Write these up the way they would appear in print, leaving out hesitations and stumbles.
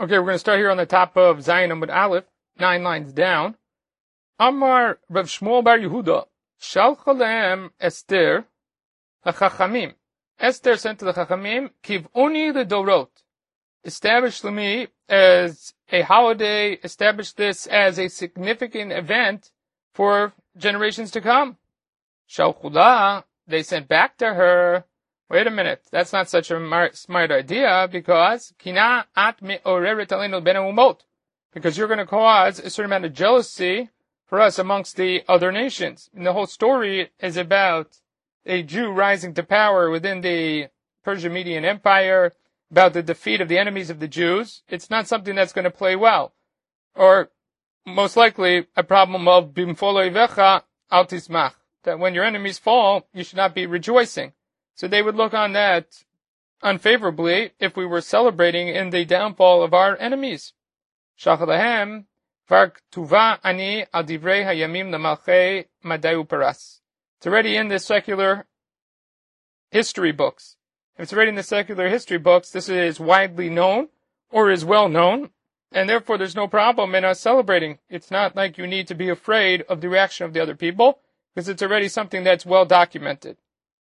Okay, we're going to start here on the top of Zayin Amud Aleph, 9 lines down. Amar Rav Shmuel Bar Yehuda, Shalcha lehem Esther HaChachamim. Esther sent to the Chachamim, Kiv'uni l'dorot. Establish me as a holiday, establish this as a significant event for generations to come. Shalchula, they sent back to her, wait a minute, that's not such a smart idea, because Kina at me'oreret aleinu ben umot, because you're going to cause a certain amount of jealousy for us amongst the other nations. And the whole story is about a Jew rising to power within the Persian-Median Empire, about the defeat of the enemies of the Jews. It's not something that's going to play well. Or, most likely, a problem of bimfolo ivecha al tismach, that when your enemies fall, you should not be rejoicing. So they would look on that unfavorably if we were celebrating in the downfall of our enemies. Shachalahem, vark tuva ani al divrei hayamim lamalchei madayu paras. It's already in the secular history books. If it's already in the secular history books, this is widely known, or is well known, and therefore there's no problem in us celebrating. It's not like you need to be afraid of the reaction of the other people, because it's already something that's well documented.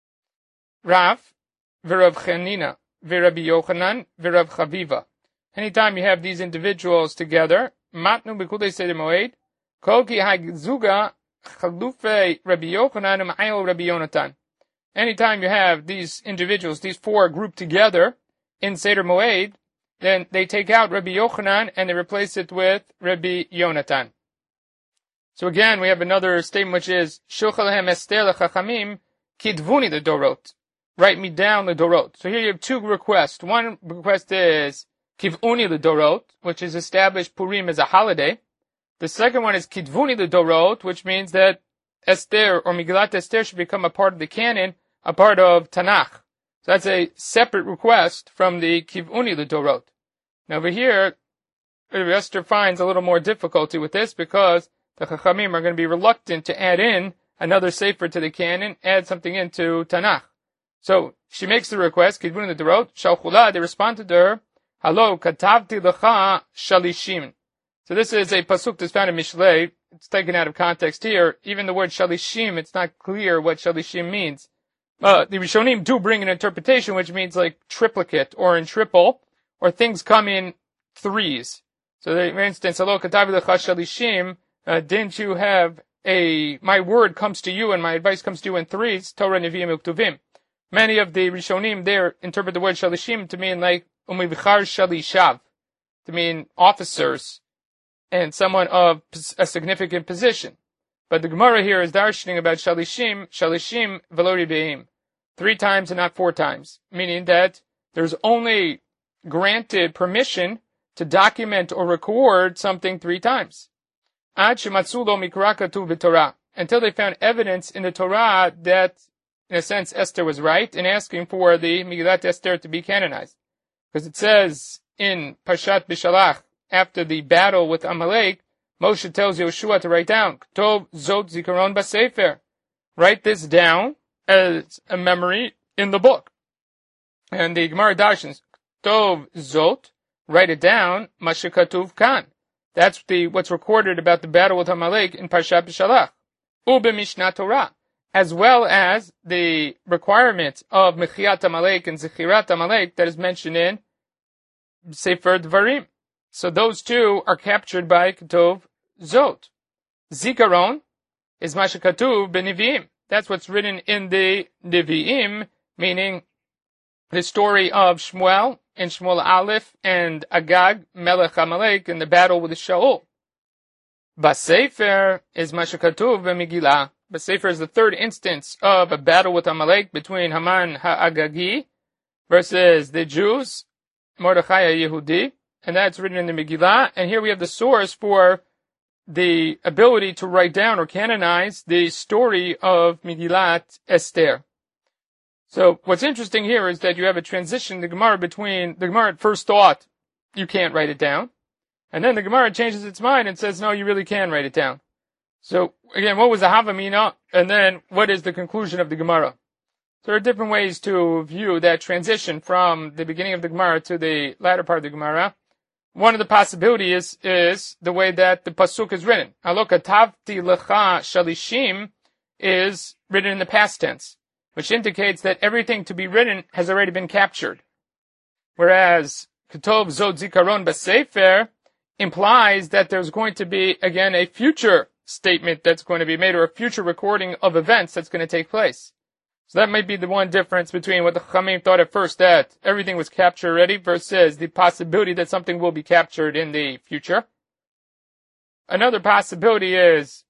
Rav, v'Rav Chanina, v'Rabbi Yochanan, v'Rav Chaviva. Anytime you have these individuals together, matnu b'kulei seder moed, kol ki ha'zuga chalufei Rabbi Yochanan u'ma'ayel Rabbi Yonatan. Anytime you have these individuals, these four grouped together in Seder Moed, then they take out Rabbi Yochanan and they replace it with Rabbi Yonatan. So again, we have another statement which is, Shulchan Esther l'chachamim kidvuni l'dorot. Write me down the dorot. So here you have two requests. One request is kivuni l'dorot, which is established Purim as a holiday. The second one is kidvuni l'dorot, which means that Esther or Megillat Esther should become a part of the canon, a part of Tanakh. So that's a separate request from the Kiv'uni l'dorot. Now over here, Esther finds a little more difficulty with this because the Chachamim are going to be reluctant to add in another sefer to the canon, add something into Tanakh. So she makes the request, Kiv'uni l'dorot, Shalchula, they responded to her, Halo, katavti lecha shalishim. So this is a pasuk that's found in Mishlei. It's taken out of context here. Even the word shalishim, it's not clear what shalishim means. The Rishonim do bring an interpretation which means like triplicate or in triple, or things come in threes. So for instance, Halo katavi lecha shalishim, didn't you have my word comes to you and my advice comes to you in threes, Torah, Nevi'im, Uktuvim. Many of the Rishonim there interpret the word shalishim to mean like umivichar shalishav, to mean officers and someone of a significant position. But the Gemara here is darshaning about shalishim velo ribeim, 3 times and not 4 times, meaning that there's only granted permission to document or record something 3 times. Ad shematzu lo mikra katuv b'Torah, until they found evidence in the Torah that, in a sense, Esther was right in asking for the Megillat Esther to be canonized. Because it says in Parshat Bishalach, after the battle with Amalek, Moshe tells Yoshua to write down, Ktov Zot Zikaron Basefer. Write this down as a memory in the book. And the Gemara darshans, Ktov Zot, write it down, Mashe Katuv Kan. That's what's recorded about the battle with Amalek in Parshat Bishalach. Ube Mishnah Torah. As well as the requirement of Mechiat Amalek and Zechirat Amalek that is mentioned in Sefer Dvarim. So those two are captured by Ketov Zot. Zikaron is Mashe Katuv b'Nevi'im. That's what's written in the Nevi'im, meaning the story of Shmuel and Shmuel Aleph and Agag, Melech Amalek, in the battle with Shaul. Basefer is Mashe Katuv b'Megillah. Basefer is the 3rd instance of a battle with Amalek between Haman HaAgagi versus the Jews, Mordechai Yehudi. And that's written in the Megillah. And here we have the source for the ability to write down or canonize the story of Megillat Esther. So what's interesting here is that you have a transition in the Gemara between the Gemara at first thought you can't write it down, and then the Gemara changes its mind and says, no, you really can write it down. So again, what was the Havamina? And then what is the conclusion of the Gemara? There are different ways to view that transition from the beginning of the Gemara to the latter part of the Gemara. one of the possibilities is the way that the pasuk is written. Alo katavti lecha shalishim is written in the past tense, which indicates that everything to be written has already been captured. Whereas Ketov Zod Zikaron B'Sefer implies that there's going to be, again, a future statement that's going to be made, or a future recording of events that's going to take place. So that might be the one difference between what the Chachamim thought at first, that everything was captured already, versus the possibility that something will be captured in the future. Another possibility is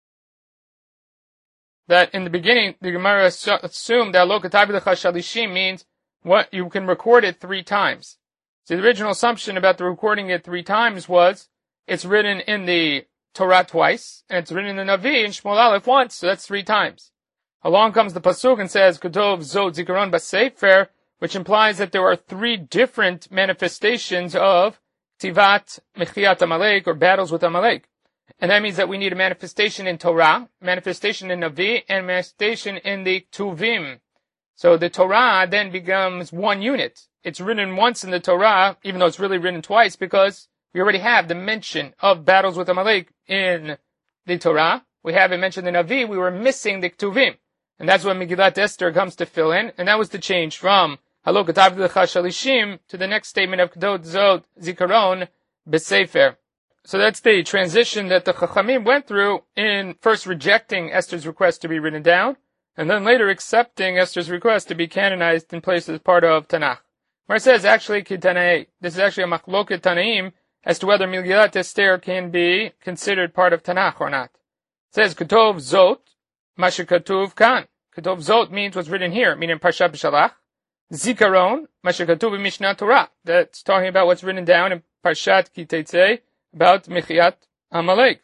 that in the beginning, the Gemara assumed that Lo Katavi Lecha Shalishim means what you can record it 3 times. So the original assumption about the recording it 3 times was it's written in the Torah twice, and it's written in the Navi and Shmuel Aleph once, so that's 3 times. Along comes the pasuk and says Ketov Zod Zikaron B'Sefer, which implies that there are 3 different manifestations of Tivat Mechiat Amalek, or battles with Amalek. And that means that we need a manifestation in Torah, manifestation in Navi, and manifestation in the Tuvim. So the Torah then becomes one unit. It's written once in the Torah, even though it's really written twice, because we already have the mention of battles with Amalek in the Torah. We have it mentioned in Navi. We were missing the Tuvim. And that's what Megillat Esther comes to fill in. And that was the change from Halo Katav Lecha Shalishim to the next statement of Kedot Zod Zikaron B'Sefer. So that's the transition that the Chachamim went through in first rejecting Esther's request to be written down, and then later accepting Esther's request to be canonized and placed as part of Tanakh. Where it says actually Kitanei, this is actually a Machloket Tanaim as to whether Megillat Esther can be considered part of Tanakh or not. It says Ketov Zot, Mashikatuv Kan. Ketov Zot means what's written here, meaning Parshat B'Shalach. Zikaron, Mashikatuv Mishnah Torah. That's talking about what's written down in Parshat Ki Teitzei about Mechiat Amalek.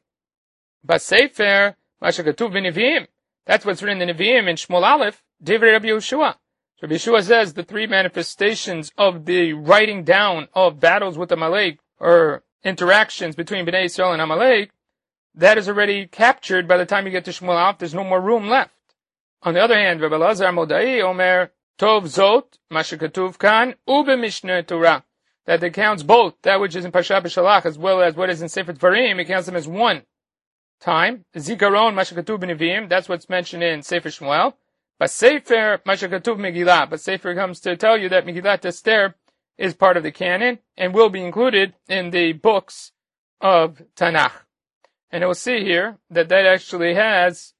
B'Sefer, Mashikatuv B'Neviim. That's what's written in the Nevi'im in Shmuel Aleph, Divrei Rabbi Yehoshua. So Rabbi Yehoshua says the 3 manifestations of the writing down of battles with Amalek, or interactions between Bnei Yisrael and Amalek, that is already captured by the time you get to Shmuel Aleph. There's no more room left. On the other hand, Rabbi Elazar Modai Omer Tov Zot Mashikatuv Kan Ube Mishnah Torah, that it counts both that which is in Parshat B'Shalach as well as what is in Sefer Dvarim. It counts them as one time. Zikaron Mashikatuv B'Neviim, that's what's mentioned in Sefer Shmuel. But Sefer Mashikatuv Megillah, but Sefer comes to tell you that Megillat Esther is part of the canon and will be included in the books of Tanakh. And we'll see here that that actually has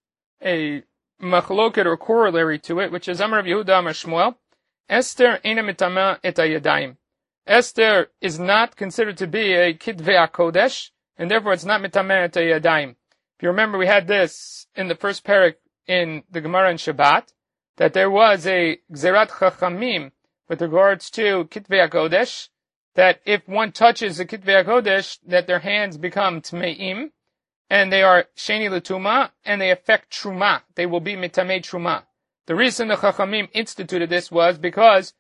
a machloket or corollary to it, which is Amar Rav Yehuda Amar Shmuel, Esther eina mitama et hayadayim. Esther is not considered to be a Kitvei HaKodesh, and therefore it's not mitama et hayadayim. If you remember, we had this in the first parak in the Gemara in Shabbat, that there was a Gzerat Chachamim with regards to Kitvei HaKodesh, that if one touches the Kitvei HaKodesh, that their hands become Tmeim, and they are Sheni L'Tuma, and they affect Truma. They will be Mitamei Truma. The reason the Chachamim instituted this was because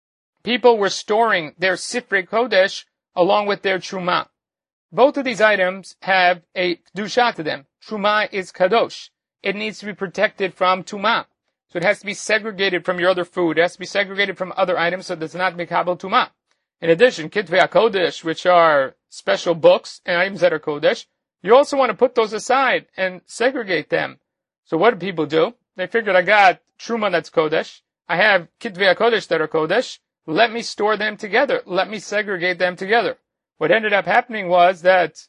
people were storing their Sifrei Kodesh along with their Truma. Both of these items have a Kedusha to them. Truma is Kadosh. It needs to be protected from Tuma. So it has to be segregated from your other food. It has to be segregated from other items so it does not Mikabel Tuma. In addition, Kitvei HaKodesh, which are special books and items that are Kodesh, you also want to put those aside and segregate them. So what do people do? They figured, I got Truma that's Kodesh. I have Kitvei HaKodesh that are Kodesh. Let me store them together. Let me segregate them together. What ended up happening was that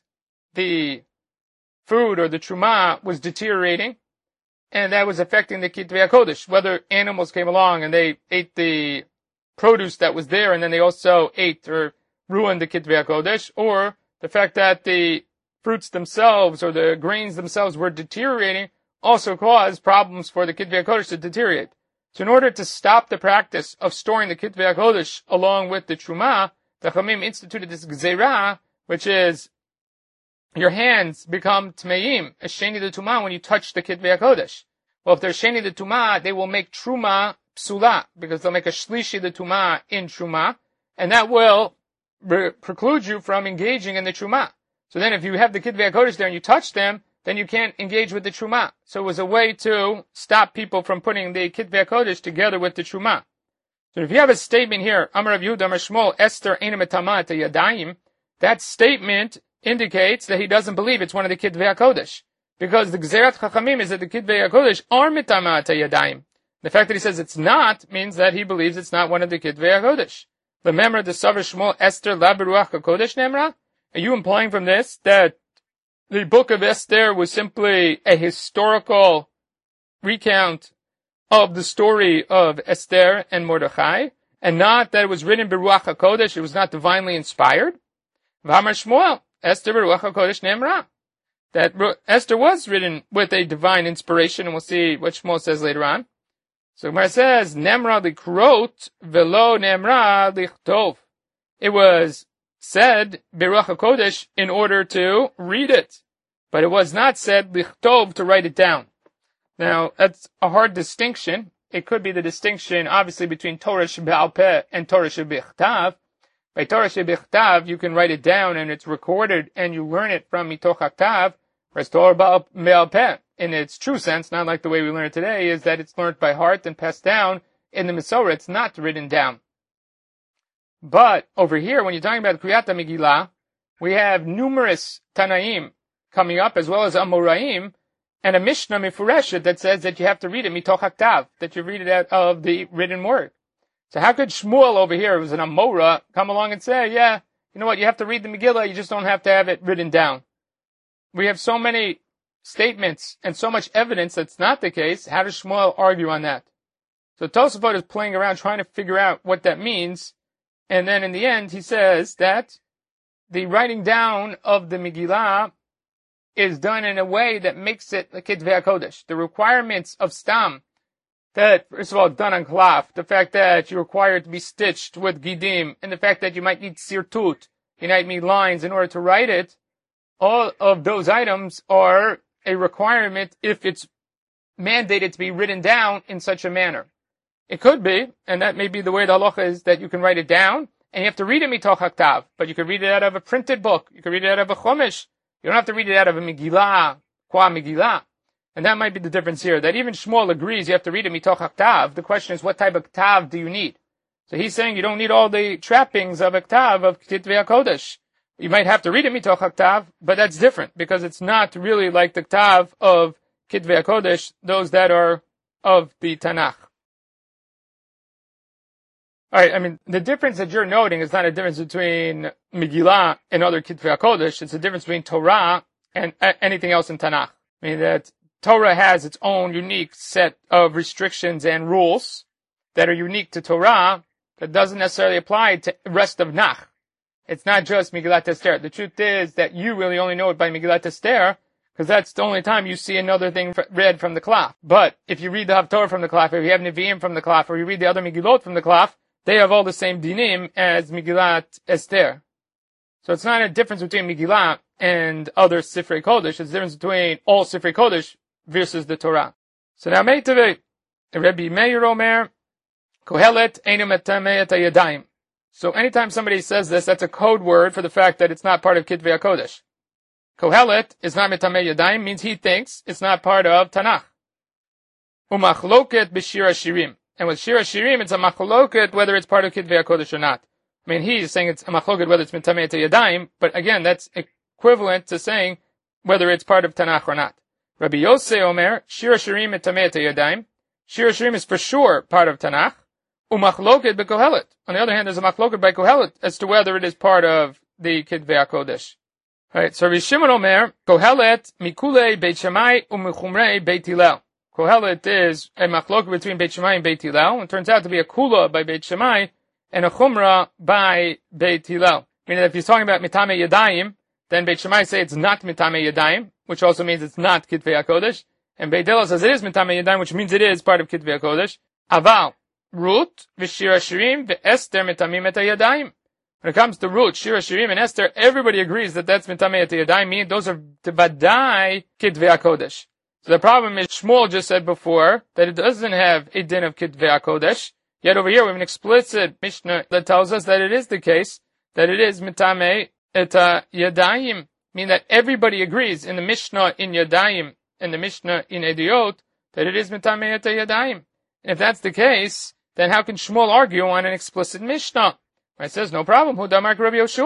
the food or the Truma was deteriorating, and that was affecting the Kitvei HaKodesh. Whether animals came along and they ate the produce that was there, and then they also ate or ruined the Kitvei HaKodesh, or the fact that the fruits themselves or the grains themselves were deteriorating also caused problems for the Kitvei HaKodesh to deteriorate. So in order to stop the practice of storing the Kitvei HaKodesh along with the Truma, the Chachamim instituted this Gzeirah, which is your hands become Tmeim, a Sheni L'Tuma, when you touch the Kitvei HaKodesh. Well, if they're Sheni L'Tuma, they will make Truma Psula, because they'll make a Shlishi L'Tuma in Truma, and that will preclude you from engaging in the Truma. So then if you have the Kitvei HaKodesh there and you touch them, then you can't engage with the Truma. So it was a way to stop people from putting the Kitvei HaKodesh together with the Truma. So if you have a statement here, Amar Rav Yehuda Amar Shmuel, Esther eina mitama et hayadayim, that statement indicates that he doesn't believe it's one of the Kitvei HaKodesh. Because the Gzerat Chachamim is that the Kitvei HaKodesh are Mitameh Yadayim. The fact that he says it's not means that he believes it's not one of the Kitvei HaKodesh. Remember the Savar Shmuel Esther La Beruach HaKodesh Nemra? Are you implying from this that the book of Esther was simply a historical recount of the story of Esther and Mordechai, and not that it was written Beruach HaKodesh, it was not divinely inspired? V'amar Shmuel, Esther Beruach HaKodesh Nemra. That Esther was written with a divine inspiration, and we'll see what Shmuel says later on. So Gemara says, Nemra likrot velo Nemra lichtov. It was said Beruach HaKodesh in order to read it, but it was not said lichtov to write it down. Now, that's a hard distinction. It could be the distinction, obviously, between Torah Shebe'al Peh and Torah Shebichtav. By Torah Shebichtav, you can write it down and it's recorded and you learn it from Mitoch HaKtav, whereas Torah Be'al Peh, in its true sense, not like the way we learn it today, is that it's learned by heart and passed down in the Mesorah. It's not written down. But over here, when you're talking about Kriyat HaMegillah, we have numerous Tanaim coming up, as well as Amoraim, and a Mishnah Mefureshet that says that you have to read it Mitoch HaKtav, that you read it out of the written word. So how could Shmuel over here, who's an Amora, come along and say, yeah, you know what, you have to read the Megillah, you just don't have to have it written down. We have so many statements and so much evidence that's not the case. How does Shmuel argue on that? So Tosafot is playing around trying to figure out what that means, and then in the end he says that the writing down of the Megillah is done in a way that makes it the Kitvei HaKodesh. The requirements of Stam, that, first of all, done on Klaf, the fact that you're required to be stitched with Gidim, and the fact that you might need Sirtut, you might need lines in order to write it, all of those items are a requirement if it's mandated to be written down in such a manner. It could be, and that may be the way the halacha is, that you can write it down, and you have to read it mitoch haktav, but you could read it out of a printed book, you could read it out of a chumash, you don't have to read it out of a Megillah, qua Megillah. And that might be the difference here, that even Shmuel agrees you have to read it mitoch haktav. The question is, what type of ktav do you need? So he's saying you don't need all the trappings of a ktav of Kitvei HaKodesh. You might have to read it mitoch haktav, but that's different, because it's not really like the ktav of Kitvei HaKodesh, those that are of the Tanakh. Alright, I mean, the difference that you're noting is not a difference between Megillah and other Kitvei HaKodesh, it's a difference between Torah and anything else in Tanakh. I mean that Torah has its own unique set of restrictions and rules that are unique to Torah that doesn't necessarily apply to the rest of Nach. It's not just Megillat Esther. The truth is that you really only know it by Megillat Esther, because that's the only time you see another thing read from the Klaf. But if you read the Haftorah from the Klaf, or you have Nevi'im from the Klaf, or you read the other Megillot from the Klaf, they have all the same dinim as Megillat Esther. So it's not a difference between Megillah and other Sifrei Kodesh. It's a difference between all Sifrei Kodesh versus the Torah. So now, Meitavei, Rabbi Meir Omer, Kohelet Einu Metameh et HaYadayim. So anytime somebody says this, that's a code word for the fact that it's not part of Kitvei HaKodesh. Kohelet is not Metameh Yadayim, means he thinks it's not part of Tanakh. Umachloket b'shir hashirim. And with Shir HaShirim, it's a machloket whether it's part of Kitvei HaKodesh or not. I mean, he's saying it's a machloket whether it's Metameh et HaYadayim, but again, that's equivalent to saying whether it's part of Tanakh or not. Rabbi Yosei Omer, Shir HaShirim Metameh et HaYadayim. Shir HaShirim is for sure part of Tanakh. Umachloket b'Kohelet. On the other hand, there's a machloket by Kohelet as to whether it is part of the Kitvei HaKodesh. Alright, so Rabbi Shimon Omer, Kohelet mikulei Beit Shammai u'mechumrei Beit Hillel. Kohelet is a machloket between Beit Shammai and Beit Hillel. It turns out to be a kula by Beit Shammai and a chumrah by Beit Hillel. Meaning that if he's talking about Metameh Yadayim, then Beit Shammai say it's not Metameh Yadayim, which also means it's not Kitvei HaKodesh. And Beit Hillel says it is Metameh Yadayim, which means it is part of Kitvei HaKodesh. Aval, Ruth, V'Shir HaShirim, V'Esther Metamim et HaYadayim. When it comes to Ruth, Shir HaShirim, and Esther, everybody agrees that that's Metameh et HaYadayim, meaning those are Tevadai Kitvei HaKodesh. So the problem is, Shmuel just said before that it doesn't have a din of Kitvei HaKodesh. Yet over here we have an explicit Mishnah that tells us that it is the case, that it is Metameh et HaYadayim, meaning that everybody agrees in the Mishnah in Yadayim and the Mishnah in Ediot that it is Metameh et HaYadayim. And if that's the case, then how can Shmuel argue on an explicit Mishnah? It says, no problem, Hu Damar Rabbi Yoshua.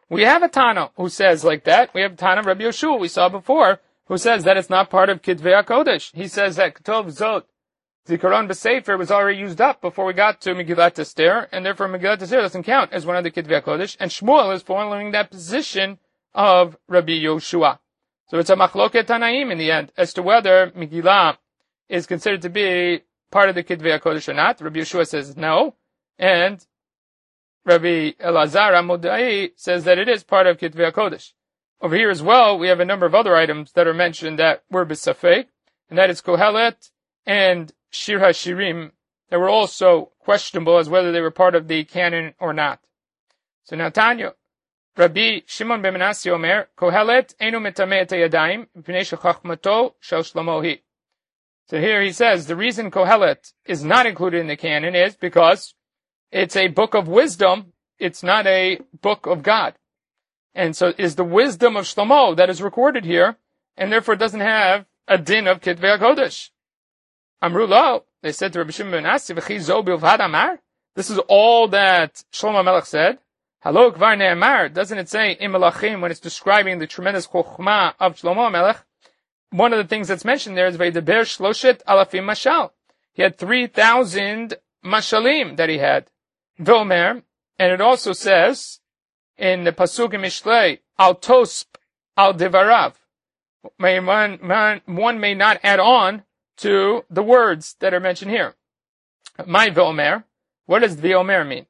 We have a Tana who says like that. We have Tana Rabbi Yoshua we saw before, who says that it's not part of Kitvei HaKodesh. He says that Ketov Zot Zikaron B'Sefer was already used up before we got to Megillat Esther, and therefore Megillat Esther doesn't count as one of the Kitvei HaKodesh, and Shmuel is following that position of Rabbi Yoshua. So it's a machloket Tanaim in the end, as to whether Megillah is considered to be part of the Kitvei HaKodesh or not. Rabbi Yoshua says no, and Rabbi Elazar Amodai says that it is part of Kitvei HaKodesh. Over here as well, we have a number of other items that are mentioned that were b'safek, and that is Kohelet and Shir HaShirim, that were also questionable as whether they were part of the canon or not. So now Tanya, Rabbi Shimon ben Menashe Omer, Kohelet einu metameh et hayadayim, mipnei shechachmato shel Shlomo hi. So here he says the reason Kohelet is not included in the canon is because it's a book of wisdom, it's not a book of God. And so it is the wisdom of Shlomo that is recorded here, and therefore it doesn't have a din of Kitvei HaKodesh. Amru lo, they said to Rabbi Shimon ben Menashe, v'chi zo bilvad amar? This is all that Shlomo Melech said. Halo kvar ne'amar, doesn't it say in Melachim when it's describing the tremendous chokhmah of Shlomo Melech? One of the things that's mentioned there is Vaydaber Shloshet Alafim Mashal. He had 3,000 mashalim that he had. V'omer, and it also says in the Pasuk in Mishlei, Al Tosp Al Devarav. One may not add on to the words that are mentioned here. My V'omer, what does V'omer mean?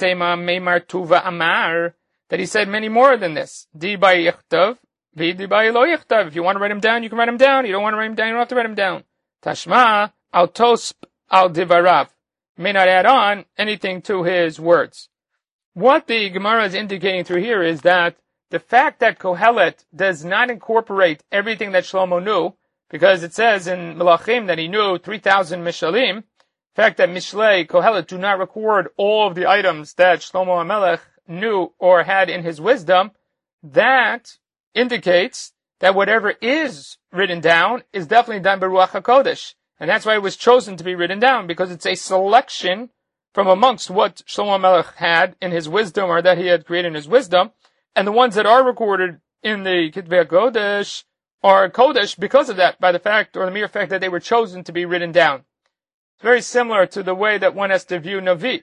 That he said many more than this. Di by Yichtav, V'di by lo Yichtav. If you want to write him down, you can write him down. You don't want to write him down, you don't have to write him down. Tashma Al Tosp Al Devarav. May not add on anything to his words. What the Gemara is indicating through here is that the fact that Kohelet does not incorporate everything that Shlomo knew, because it says in Melachim that he knew 3,000 Mishalim, the fact that Mishlei, Kohelet do not record all of the items that Shlomo HaMelech knew or had in his wisdom, that indicates that whatever is written down is definitely done by Ruach HaKodesh. And that's why it was chosen to be written down, because it's a selection from amongst what Shlomo HaMelech had in his wisdom, or that he had created in his wisdom, and the ones that are recorded in the Kitvei HaKodesh are Kodesh because of that, by the fact, or the mere fact that they were chosen to be written down. It's very similar to the way that one has to view Navi.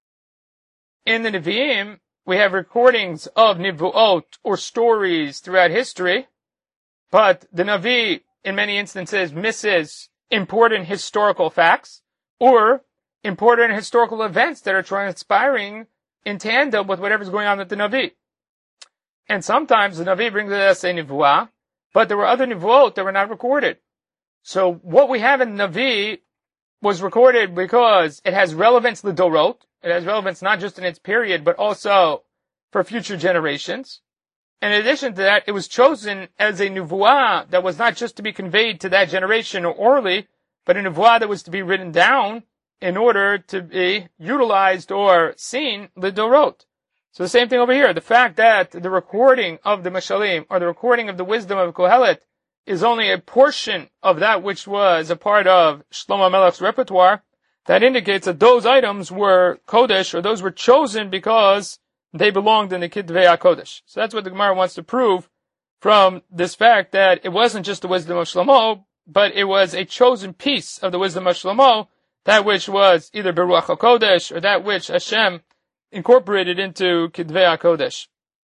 In the Nevi'im, we have recordings of Nivuot, or stories throughout history, but the Navi, in many instances, misses important historical facts, or important historical events that are transpiring in tandem with whatever's going on with the Navi. And sometimes the Navi brings us a Nivuah, but there were other Nivuot that were not recorded. So what we have in Navi was recorded because it has relevance to Dorot. It has relevance not just in its period, but also for future generations. And in addition to that, it was chosen as a Nivuah that was not just to be conveyed to that generation or orally, but a Nivuah that was to be written down in order to be utilized or seen Lidorot. So the same thing over here. The fact that the recording of the Mashalim, or the recording of the wisdom of Kohelet, is only a portion of that which was a part of Shlomo Melech's repertoire, that indicates that those items were Kodesh, or those were chosen because they belonged in the Kitvei HaKodesh. So that's what the Gemara wants to prove from this fact, that it wasn't just the wisdom of Shlomo, but it was a chosen piece of the wisdom of Shlomo, that which was either Beruach HaKodesh, or that which Hashem incorporated into Kitvei HaKodesh.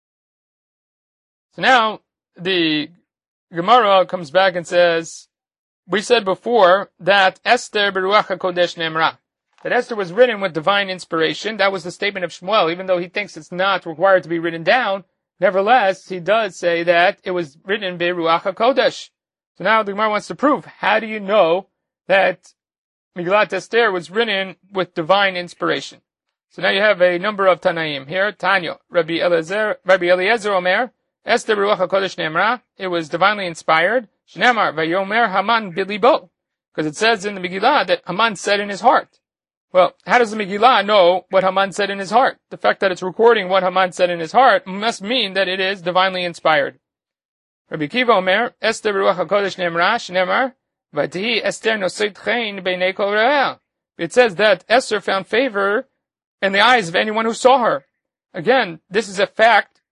So now, the Gemara comes back and says, we said before that Esther Beruach HaKodesh Nemra, that Esther was written with divine inspiration. That was the statement of Shmuel, even though he thinks it's not required to be written down. Nevertheless, he does say that it was written Beruach HaKodesh. So now the Gemara wants to prove, how do you know that Megillat Esther was written with divine inspiration? So now you have a number of Tanaim here. Tanya, Rabbi Eliezer Omer, Esther Beruach HaKodesh Nemra, it was divinely inspired. Shnemar, Vayomer Haman Bilibo, because it says in the Megillah that Haman said in his heart. Well, how does the Megillah know what Haman said in his heart? The fact that it's recording what Haman said in his heart must mean that it is divinely inspired. Rabbi Kiva Omer, Esther Beruach HaKodesh Nemra, Shnemar, Vatihi Esther Nosit Chein Beinei Kol Re'eh. It says that Esther found favor in the eyes of anyone who saw her. Again, this is a fact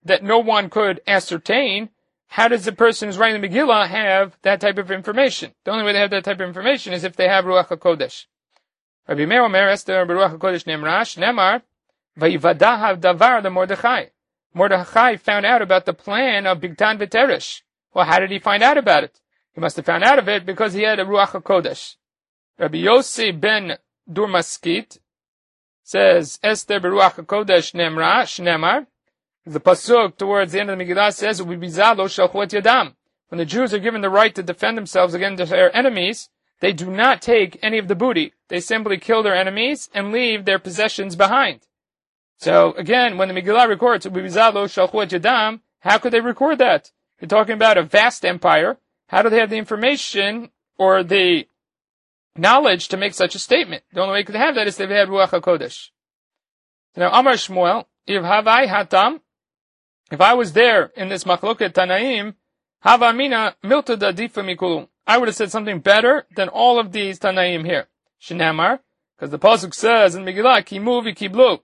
that no one could ascertain, how does the person who's writing the Megillah have that type of information? The only way they have that type of information is if they have Ruach HaKodesh. Rabbi Meir Omer, Esther Ruach HaKodesh Nemrash, Nemar, Vayivadahav Davar the Mordechai. Mordechai found out about the plan of Bigtan V'Teresh. Well, how did he find out about it? He must have found out of it because he had a Ruach HaKodesh. Rabbi Yossi ben Durmaskit says, Esther Beruach HaKodesh Nemar. The pasuk towards the end of the Megillah says, "Ubibizalo shalchu et yadam." When the Jews are given the right to defend themselves against their enemies, they do not take any of the booty. They simply kill their enemies and leave their possessions behind. So again, when the Megillah records "Ubibizalo shalchu et yadam," how could they record that? You're talking about a vast empire. How do they have the information or the knowledge to make such a statement? The only way you could have that is if they had Ruach HaKodesh. Now, Amar Shmuel, if Havai Hatam, if I was there in this Machloket Tanaim, Hava Amina Milta Dadifa Mikulum, I would have said something better than all of these Tanaim here. Shinamar, because the Pasuk says in Megillah, Kimu v'kiblu.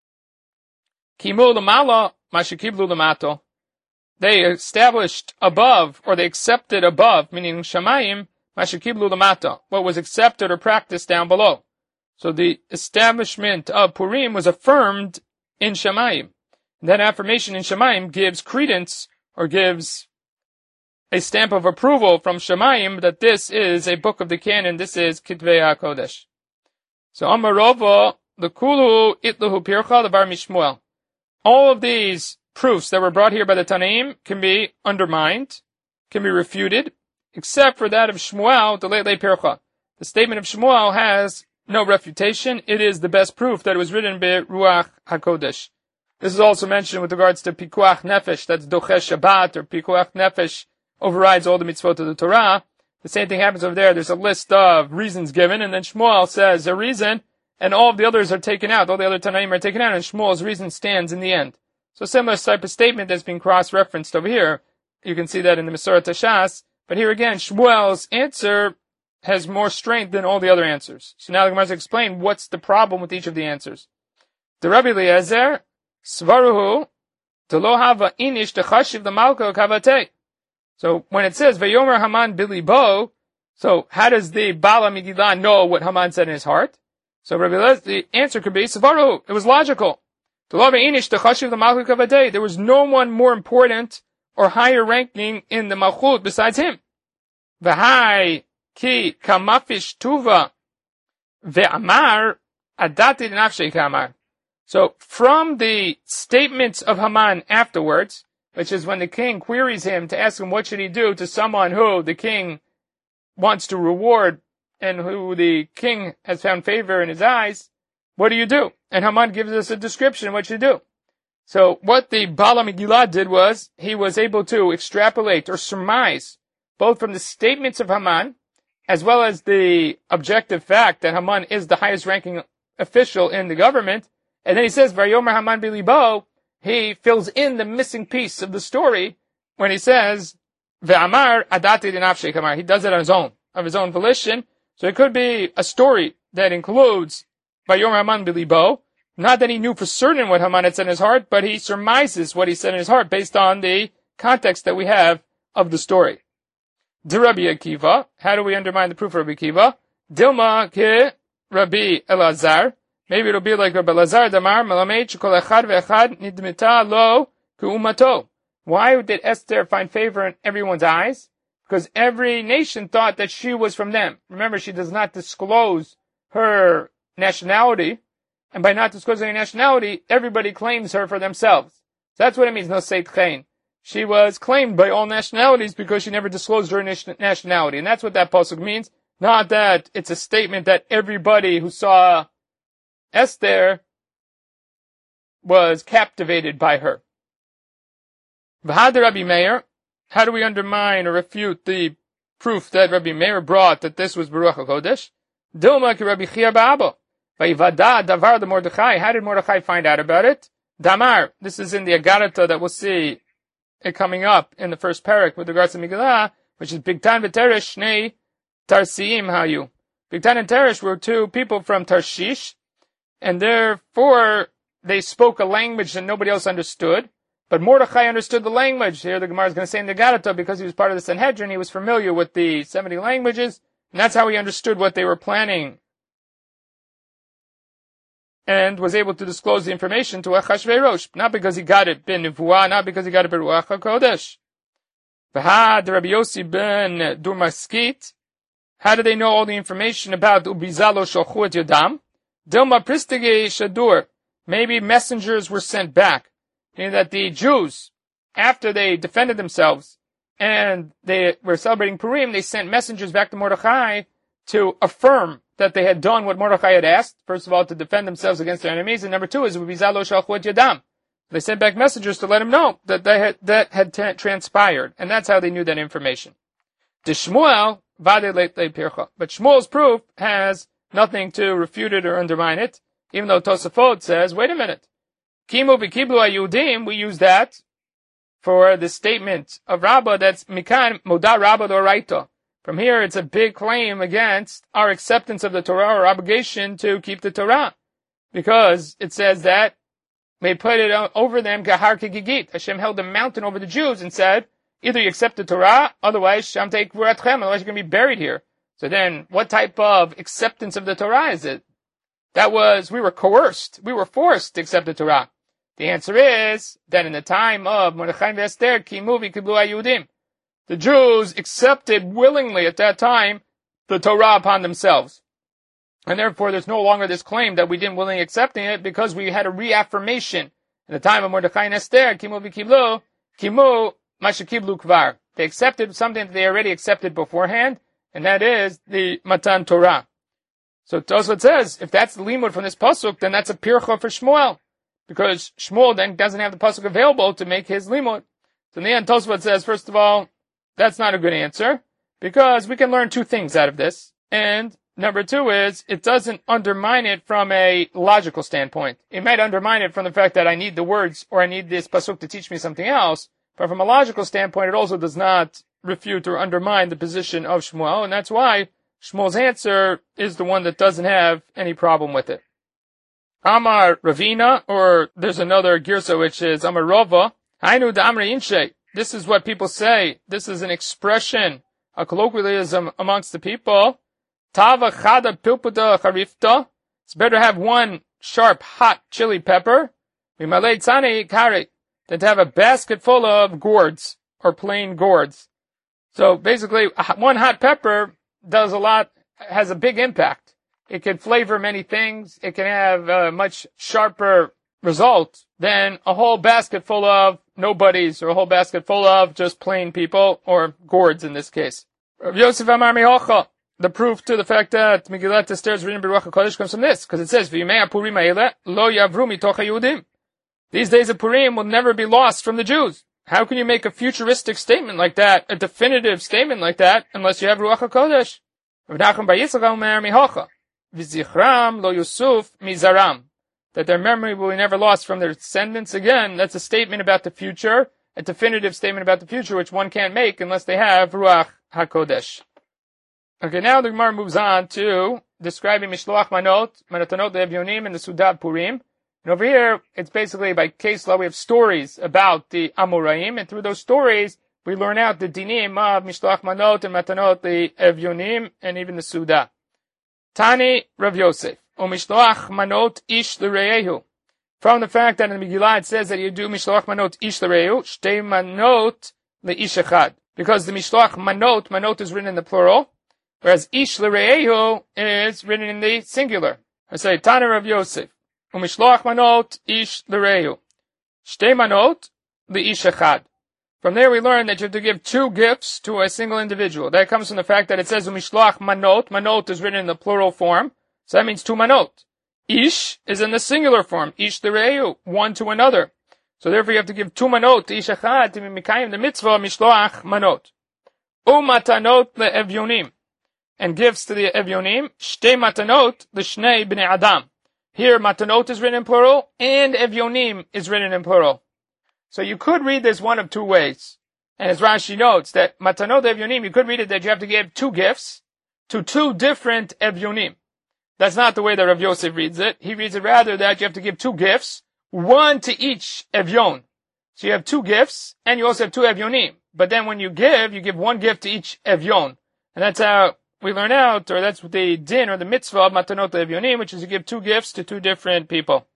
Kimu l'mala, mashikiblu l'mato. They established above, or they accepted above, meaning Shamayim, mashikiblu l'mato, what was accepted or practiced down below. So the establishment of Purim was affirmed in Shamayim. And that affirmation in Shamayim gives credence, or gives a stamp of approval from Shamayim that this is a book of the canon, this is Kitvei HaKodesh. So Amarova, the Kulu Itlahu Pircha, the Bar Mishmuel. All of these proofs that were brought here by the Tanaim can be undermined, can be refuted, except for that of Shmuel, the Leit Pircha. The statement of Shmuel has no refutation. It is the best proof that it was written by Ruach HaKodesh. This is also mentioned with regards to Pikuach Nefesh, that's Dochesh Shabbat, or Pikuach Nefesh overrides all the mitzvot of the Torah. The same thing happens over there. There's a list of reasons given, and then Shmuel says a reason, and all of the others are taken out. All the other Tanaim are taken out, and Shmuel's reason stands in the end. So similar type of statement that's being cross-referenced over here. You can see that in the Mesorah Tashas. But here again, Shmuel's answer has more strength than all the other answers. So now the Gemara explain what's the problem with each of the answers. The Rabbi Eliezer, Svaruhu, Telo hava inish techashiv the malka kavatei. So when it says Vayomer Haman bilibo, so how does the Bala Megillah know what Haman said in his heart? So Rabbi Eliezer, the answer could be Svaruhu. It was logical. Telo hava inish techashiv the malka kavatei. There was no one more important or higher ranking in the Malchut besides him. V'hai ki kamafish tuva ve'amar adati nafshei kamar. So from the statements of Haman afterwards, which is when the king queries him to ask him what should he do to someone who the king wants to reward and who the king has found favor in his eyes, what do you do? And Haman gives us a description of what you do. So what the Bala Megillah did was, he was able to extrapolate or surmise, both from the statements of Haman, as well as the objective fact that Haman is the highest ranking official in the government. And then he says, Vayomer Haman bilibo, he fills in the missing piece of the story when he says, Ve'amar adati dinafshei kamar. He does it on his own, of his own volition. So it could be a story that includes Vayomer Haman bilibo, not that he knew for certain what Haman had said in his heart, but he surmises what he said in his heart based on the context that we have of the story. De Rabbi Akiva, how do we undermine the proof of Rabbi Akiva? Dilma ke Rabbi Elazar. Maybe it'll be like Rabbi Elazar Damar Melamed Shekol Echad Ve'echad Nidmita Lo Ku'umato. Why did Esther find favor in everyone's eyes? Because every nation thought that she was from them. Remember, she does not disclose her nationality. And by not disclosing her nationality, everybody claims her for themselves. So that's what it means, no seit chen. She was claimed by all nationalities because she never disclosed her nationality. And that's what that pasuk means. Not that it's a statement that everybody who saw Esther was captivated by her. V'had Rabbi Meir, how do we undermine or refute the proof that Rabbi Meir brought that this was Baruch HaKodesh? Dilma ki Rabbi Chia ba'abo. Vayivada davar the Mordechai. How did Mordechai find out about it? Damar. This is in the Agarata that we'll see it coming up in the first parak with regards to Megillah, which is Bigtan v'Teresh Shnei Tarsiim Hayu. Bigtan and Teresh were two people from Tarshish, and therefore they spoke a language that nobody else understood. But Mordechai understood the language. Here the Gemara is going to say in the Gadata, because he was part of the Sanhedrin, he was familiar with the 70 languages, and that's how he understood what they were planning, and was able to disclose the information to Achashverosh, not because he got it bin Nevuah, not because he got it bin Ruach HaKodesh. V'had Rabbi Yossi ben Durmaskit, how do they know all the information about Ubizalo Shalchu et Yodam? Dilma Pristige Shadur, maybe messengers were sent back, meaning that the Jews, after they defended themselves and they were celebrating Purim, they sent messengers back to Mordechai to affirm that they had done what Mordechai had asked. First of all, to defend themselves against their enemies, and number two is Ubizalo Shalchu et Yodam. They sent back messengers to let him know that that had transpired, and that's how they knew that information. The Shmuel, Vade Leitlei Pircha. But Shmuel's proof has nothing to refute it or undermine it, even though Tosafot says, wait a minute, Kimu v'kiblu hayudim, we use that for the statement of Rabbah that's Mikan Moda Rabbah Doraita. From here, it's a big claim against our acceptance of the Torah, our obligation to keep the Torah, because it says that they put it over them, Gahar Kigigit. Hashem held a mountain over the Jews and said, either you accept the Torah, otherwise Sham take Vuratchem, otherwise you're going to be buried here. So then, what type of acceptance of the Torah is it? We were coerced, we were forced to accept the Torah. The answer is that in the time of Mordechai and Esther, Kimu v'kiblu hayudim, the Jews accepted willingly at that time the Torah upon themselves. And therefore there's no longer this claim that we didn't willingly accept it, because we had a reaffirmation in the time of Mordechai and Esther, Kimu v'kiblu, Kimu mashakiblu kvar. They accepted something that they already accepted beforehand, and that is the Matan Torah. So Tosfot says, if that's the limud from this pasuk, then that's a pircha for Shmuel, because Shmuel then doesn't have the pasuk available to make his limud. So in the end, Tosfot says, first of all, that's not a good answer, because we can learn two things out of this. And number two is, it doesn't undermine it from a logical standpoint. It might undermine it from the fact that I need the words, or I need this pasuk to teach me something else. But from a logical standpoint, it also does not refute or undermine the position of Shmuel, and that's why Shmuel's answer is the one that doesn't have any problem with it. Amar Ravina, or there's another girsa which is Amar Rava, Hainu da'amre inshe. This is what people say. This is an expression, a colloquialism amongst the people. Tava chada pilputa charifta. It's better to have one sharp, hot chili pepper. Mimalei tzane kare. Than to have a basket full of gourds, or plain gourds. So basically, one hot pepper does a lot, has a big impact. It can flavor many things. It can have a much sharper result than a whole basket full of nobodies, or a whole basket full of just plain people, or gourds in this case. Rav Yosef Amar Mihocha. The proof to the fact that Megillat Esther is written in Ruach HaKodesh comes from this, because it says, V'yimei HaPurim ha'ele lo yavru mitoch haYehudim. These days of Purim will never be lost from the Jews. How can you make a futuristic statement like that, a definitive statement like that, unless you have Ruach HaKodesh? Rav Nachman bar Yitzchak Omer Mihocha. V'zichram lo yusuf mizaram. That their memory will be never lost from their descendants. Again, that's a statement about the future, a definitive statement about the future, which one can't make unless they have Ruach HaKodesh. Okay, now the Gemara moves on to describing Mishloach Manot, Manatanot Le'Evyonim, and the Sudah Purim. And over here, it's basically by case law, we have stories about the Amoraim, and through those stories, we learn out the dinim of Mishloach Manot and Matanot, the Evyonim, and even the Sudah. Tani Rav Yosef, O Mishloach Manot Ish L'Reyehu. From the fact that in the Megillah it says that you do Mishloach Manot Ish L'Reyehu, Shtei Manot Le'ish Echad. Because the Mishloach Manot is written in the plural, whereas Ish L'Reyehu is written in the singular. I say, Tani Rav Yosef. Umishloach manot ish l'reyu. Shtei manot le'ish echad. From there we learn that you have to give two gifts to a single individual. That comes from the fact that it says umishloach manot. Manot is written in the plural form, so that means two manot. Ish is in the singular form. Ish l'reyu, one to another. So therefore you have to give two manot to ish echad to be mikayim the mitzvah mishloach manot. Umatanot le'evyonim. And gifts to the evyonim. Shtei matanot l'shnei bnei adam. Here, matanot is written in plural, and evyonim is written in plural. So you could read this one of two ways. And as Rashi notes, that matanot evyonim, you could read it that you have to give two gifts to two different evyonim. That's not the way that Rav Yosef reads it. He reads it rather that you have to give two gifts, one to each evyon. So you have 2 gifts, and you also have 2 evyonim. But then when you give 1 gift to each evyon. And that's how we learn out, or that's the din, or the mitzvah of matanot evyonim, which is you give 2 gifts to 2 different people.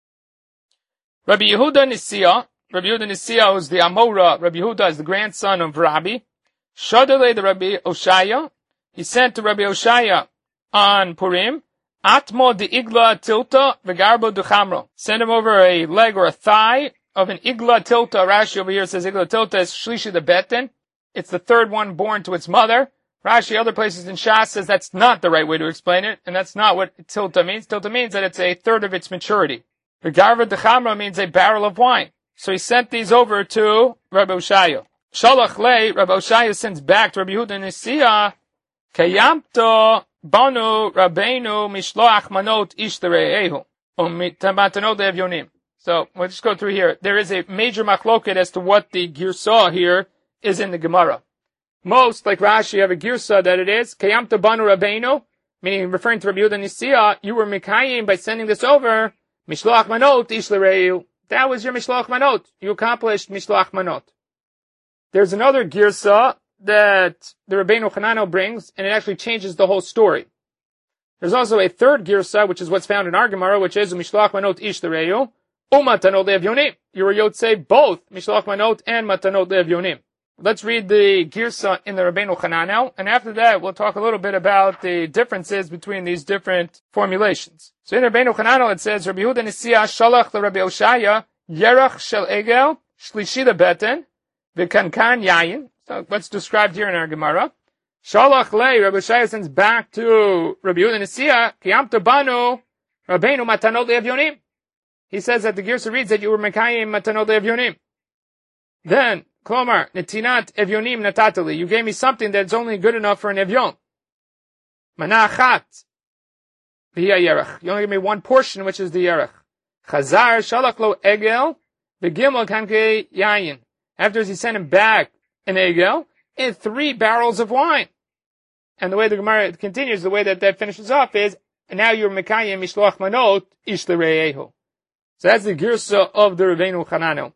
Rabbi Yehuda Nisiya was the Amora. Rabbi Yehuda is the grandson of Rabbi. Shadale the Rabbi Oshaya. He sent to Rabbi Oshaya on Purim, Atmo de igla tilta v'garbo duchamro. Send him over a leg or a thigh of an igla tilta. Rashi over here says igla tilta is shlishi the beten. It's the 3rd one born to its mother. Rashi, other places in Shas, says that's not the right way to explain it, and that's not what tilta means. Tilta means that it's a 1/3 of its maturity. V'garbo duchamro means a barrel of wine. So he sent these over to Rabbi Oshaya. Shalach lei, Rabbi Oshaya sends back to Rabbi Yehuda Nisiya, Kayamto banu Rabbeinu mishloach manot ishtareehu matanot evyonim. So we'll just go through here. There is a major machloket as to what the girsah here is in the Gemara. Most, like Rashi, have a girsah that it is Kayamto banu Rabbeinu, meaning referring to Rabbi Yehuda Nisiya, you were mikayim by sending this over mishloach manot ishtareehu. That was your mishloach manot. You accomplished mishloach manot. There's another girsah that the Rabbeinu Hananel brings, and it actually changes the whole story. There's also a 3rd girsah, which is what's found in our Gemara, which is mishloach manot ish tereyu, umatanot le'evyonim. You were yotzei both mishloach manot and matanot le'evyonim. Let's read the girsah in the Rabbeinu Hananel, and after that we'll talk a little bit about the differences between these different formulations. So in Rabbeinu Hananel it says, Rabbi Yehuda Nisiya shalach leRabbi Oshaya yerach shel egel shlishi lebeten v'kankan yayin. So what's described here in our Gemara. Shalach lei, Rabbi Oshaya sends back to Rabbi Yehuda Nisiya, Kiyamta banu Rabbeinu matanot le'evyonim. He says that the Girsah reads that you were mekayim matanot le'evyonim. Then, Klomar, netinat evyonim natatali. You gave me something that's only good enough for an evyon. Manachat v'hiya yerach. You only gave me 1 portion, which is the yerach. Chazar shalach lo egel v'gimel kanke yayin. Afterwards he sent him back an egel and 3 barrels of wine. And the way the Gemara continues, the way that finishes off is, and now you're mekayim mishloach manot ish tereyehu. So that's the girsah of the Rabbeinu Hananel.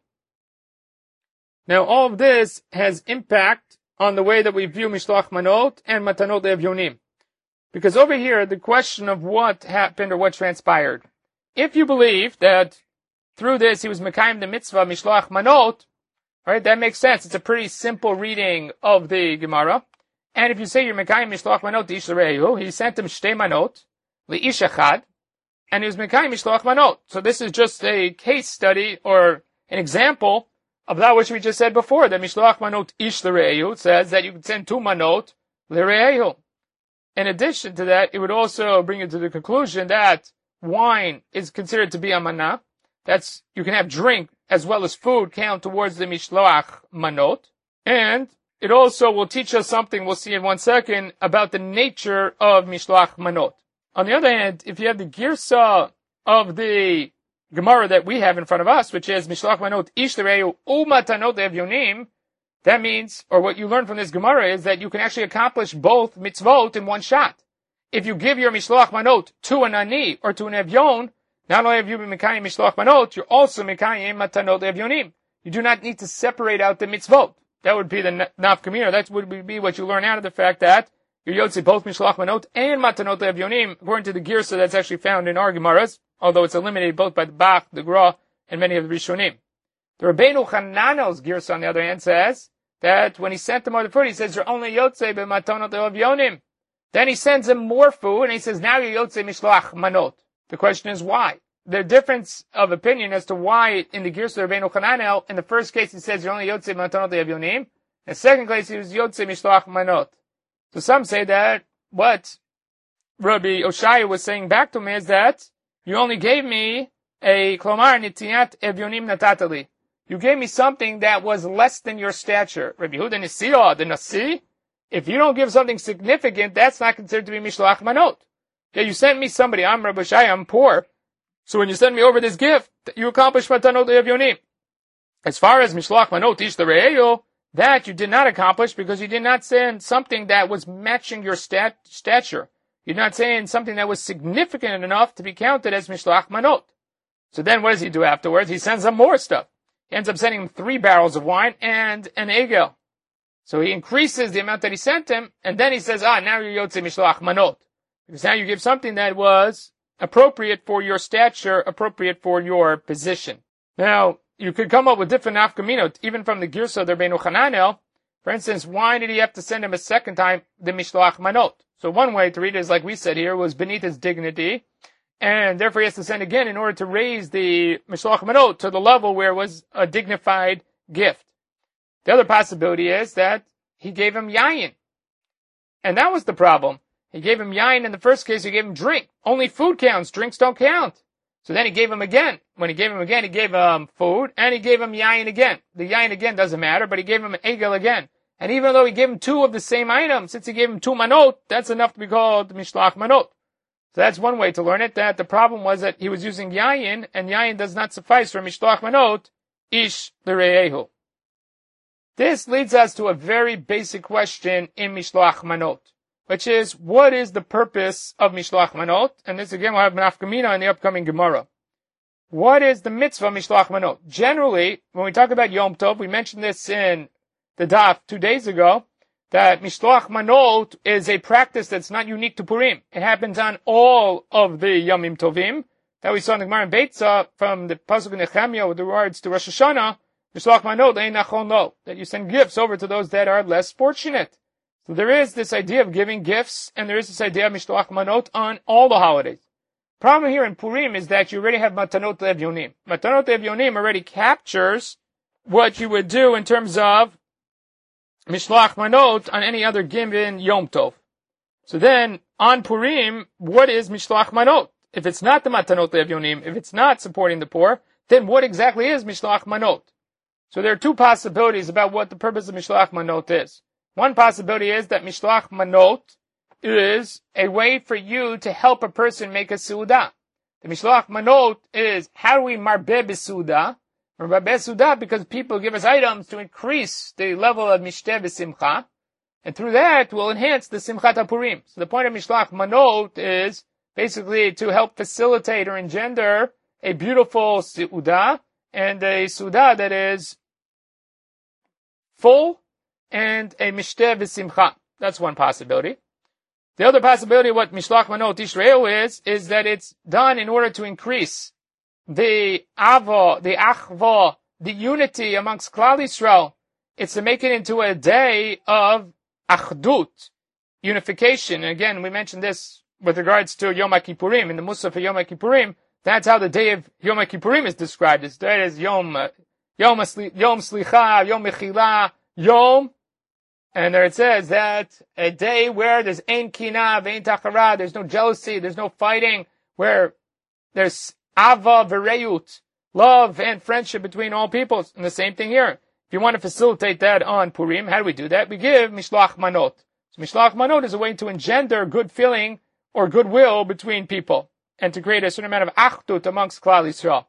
Now all of this has impact on the way that we view mishloach manot and matanot le'evyonim. Because over here, the question of what happened or what transpired. If you believe that through this he was mekayim the mitzvah mishloach manot, right, that makes sense. It's a pretty simple reading of the Gemara. And if you say you're mekayim mishloach manot ish tereyehu, he sent him shtei manot li'ish echad, and he was mekayim mishloach manot. So this is just a case study or an example of that which we just said before, that mishloach manot ish tereyehu says that you can send 2 manot lireyehu. In addition to that, it would also bring you to the conclusion that wine is considered to be a manah. That's, you can have drink as well as food count towards the mishloach manot. And it also will teach us something, we'll see in 1 second, about the nature of mishloach manot. On the other hand, if you have the girsah of the Gemara that we have in front of us, which is mishloach manot ish tereyu umatanot evyonim, that means, or what you learn from this Gemara is that you can actually accomplish both mitzvot in 1 shot. If you give your mishloach manot to an ani or to an evyon, not only have you been mekayim mishloach manot, you're also mekayim matanot evyonim. You do not need to separate out the mitzvot. That would be the nafkamina. That would be what you learn out of the fact that you're yotze both mishloach manot and matanot evyonim, according to the girsah that's actually found in our Gemaras, although it's eliminated both by the Bach, the Gra, and many of the Rishonim. The Rabbeinu Hananel's girsah, on the other hand, says that when he sent them all the food, he says you're only yotze b'matanot evyonim. Then he sends him more food, and he says now you're yotze mishloach manot. The question is why? The difference of opinion as to why in the Girsah of Rabbeinu Hananel, in the first case he says you're only yotze matanot le'evyonim, in the second case he was yotze mishloach manot. So some say that what Rabbi Oshaya was saying back to me is that you only gave me a klomar nitinat evyonim natatali. You gave me something that was less than your stature. Rabbi Yehuda Nisiya, the Nasi, if you don't give something significant, that's not considered to be mishloach manot. Yeah, you sent me somebody, I'm Rabbi Oshaya, I'm poor. So when you send me over this gift, you accomplish matanot le'evyonim. As far as mishloach manot ish tereyehu, that you did not accomplish because you did not send something that was matching your stature. You're not saying something that was significant enough to be counted as mishloach manot. So then what does he do afterwards? He sends them more stuff. He ends up sending him 3 barrels of wine and an egel. So he increases the amount that he sent him, and then he says, now you're Yotze Mishloach Manot. Because now you give something that was appropriate for your stature, appropriate for your position. Now, you could come up with different nafkaminot, even from the Girsa der Beinu Hananel. For instance, why did he have to send him a second time the Mishloach Manot? So one way to read it is like we said here, was beneath his dignity, and therefore he has to send again in order to raise the Mishloach Manot to the level where it was a dignified gift. The other possibility is that he gave him yayin. And that was the problem. He gave him yayin in the first case, he gave him drink. Only food counts, drinks don't count. So then he gave him again. When he gave him again, he gave him food, and he gave him yayin again. The yayin again doesn't matter, but he gave him an egel again. And even though he gave him 2 of the same item, since he gave him 2 manot, that's enough to be called Mishloach Manot. So that's one way to learn it, that the problem was that he was using yayin, and yayin does not suffice for Mishloach Manot, ish l're'ehu. This leads us to a very basic question in Mishloach Manot, which is, what is the purpose of Mishloach Manot? And this again will have nafkamina in the upcoming Gemara. What is the mitzvah of Mishloach Manot? Generally, when we talk about Yom Tov, we mentioned this in the daf 2 days ago, that Mishloach Manot is a practice that's not unique to Purim. It happens on all of the Yomim Tovim that we saw in the Gemara in Beitza from the Pasuk in Nehemiah with regards to Rosh Hashanah, Mishloach Manot ein nachon lo, that you send gifts over to those that are less fortunate. So there is this idea of giving gifts, and there is this idea of Mishloach Manot on all the holidays. Problem here in Purim is that you already have Matanot Le'Evyonim. Matanot Le'Evyonim already captures what you would do in terms of Mishloach Manot on any other given Yom Tov. So then, on Purim, what is Mishloach Manot? If it's not the Matanot Le'Evyonim, if it's not supporting the poor, then what exactly is Mishloach Manot? So there are 2 possibilities about what the purpose of Mishloach Manot is. One possibility is that Mishloach Manot is a way for you to help a person make a Seudah. The Mishloach Manot is, how do we marbeh b'Seudah? Marbeh b'Seudah because people give us items to increase the level of Mishteh b'Simcha, and through that we'll enhance the Simchat HaPurim. So the point of Mishloach Manot is basically to help facilitate or engender a beautiful Seudah, and a Seudah that is full, and a Mishteh v'Simcha. That's one possibility. The other possibility of what Mishloach Manot Yisrael is that it's done in order to increase the avo, the achva, the unity amongst Klal Yisrael. It's to make it into a day of achdut, unification. And again, we mentioned this with regards to Yom HaKippurim. In the Musaf for Yom HaKippurim, that's how the day of Yom HaKippurim is described. It's that is Yom Slicha, Yom Mechila, Yom. And there it says that a day where there's ein kina, ve'ein tachara, there's no jealousy, there's no fighting, where there's ava v'reyut, love and friendship between all peoples. And the same thing here. If you want to facilitate that on Purim, how do we do that? We give Mishloach Manot. So Mishloach Manot is a way to engender good feeling or goodwill between people, and to create a certain amount of achdut amongst Klal Yisrael.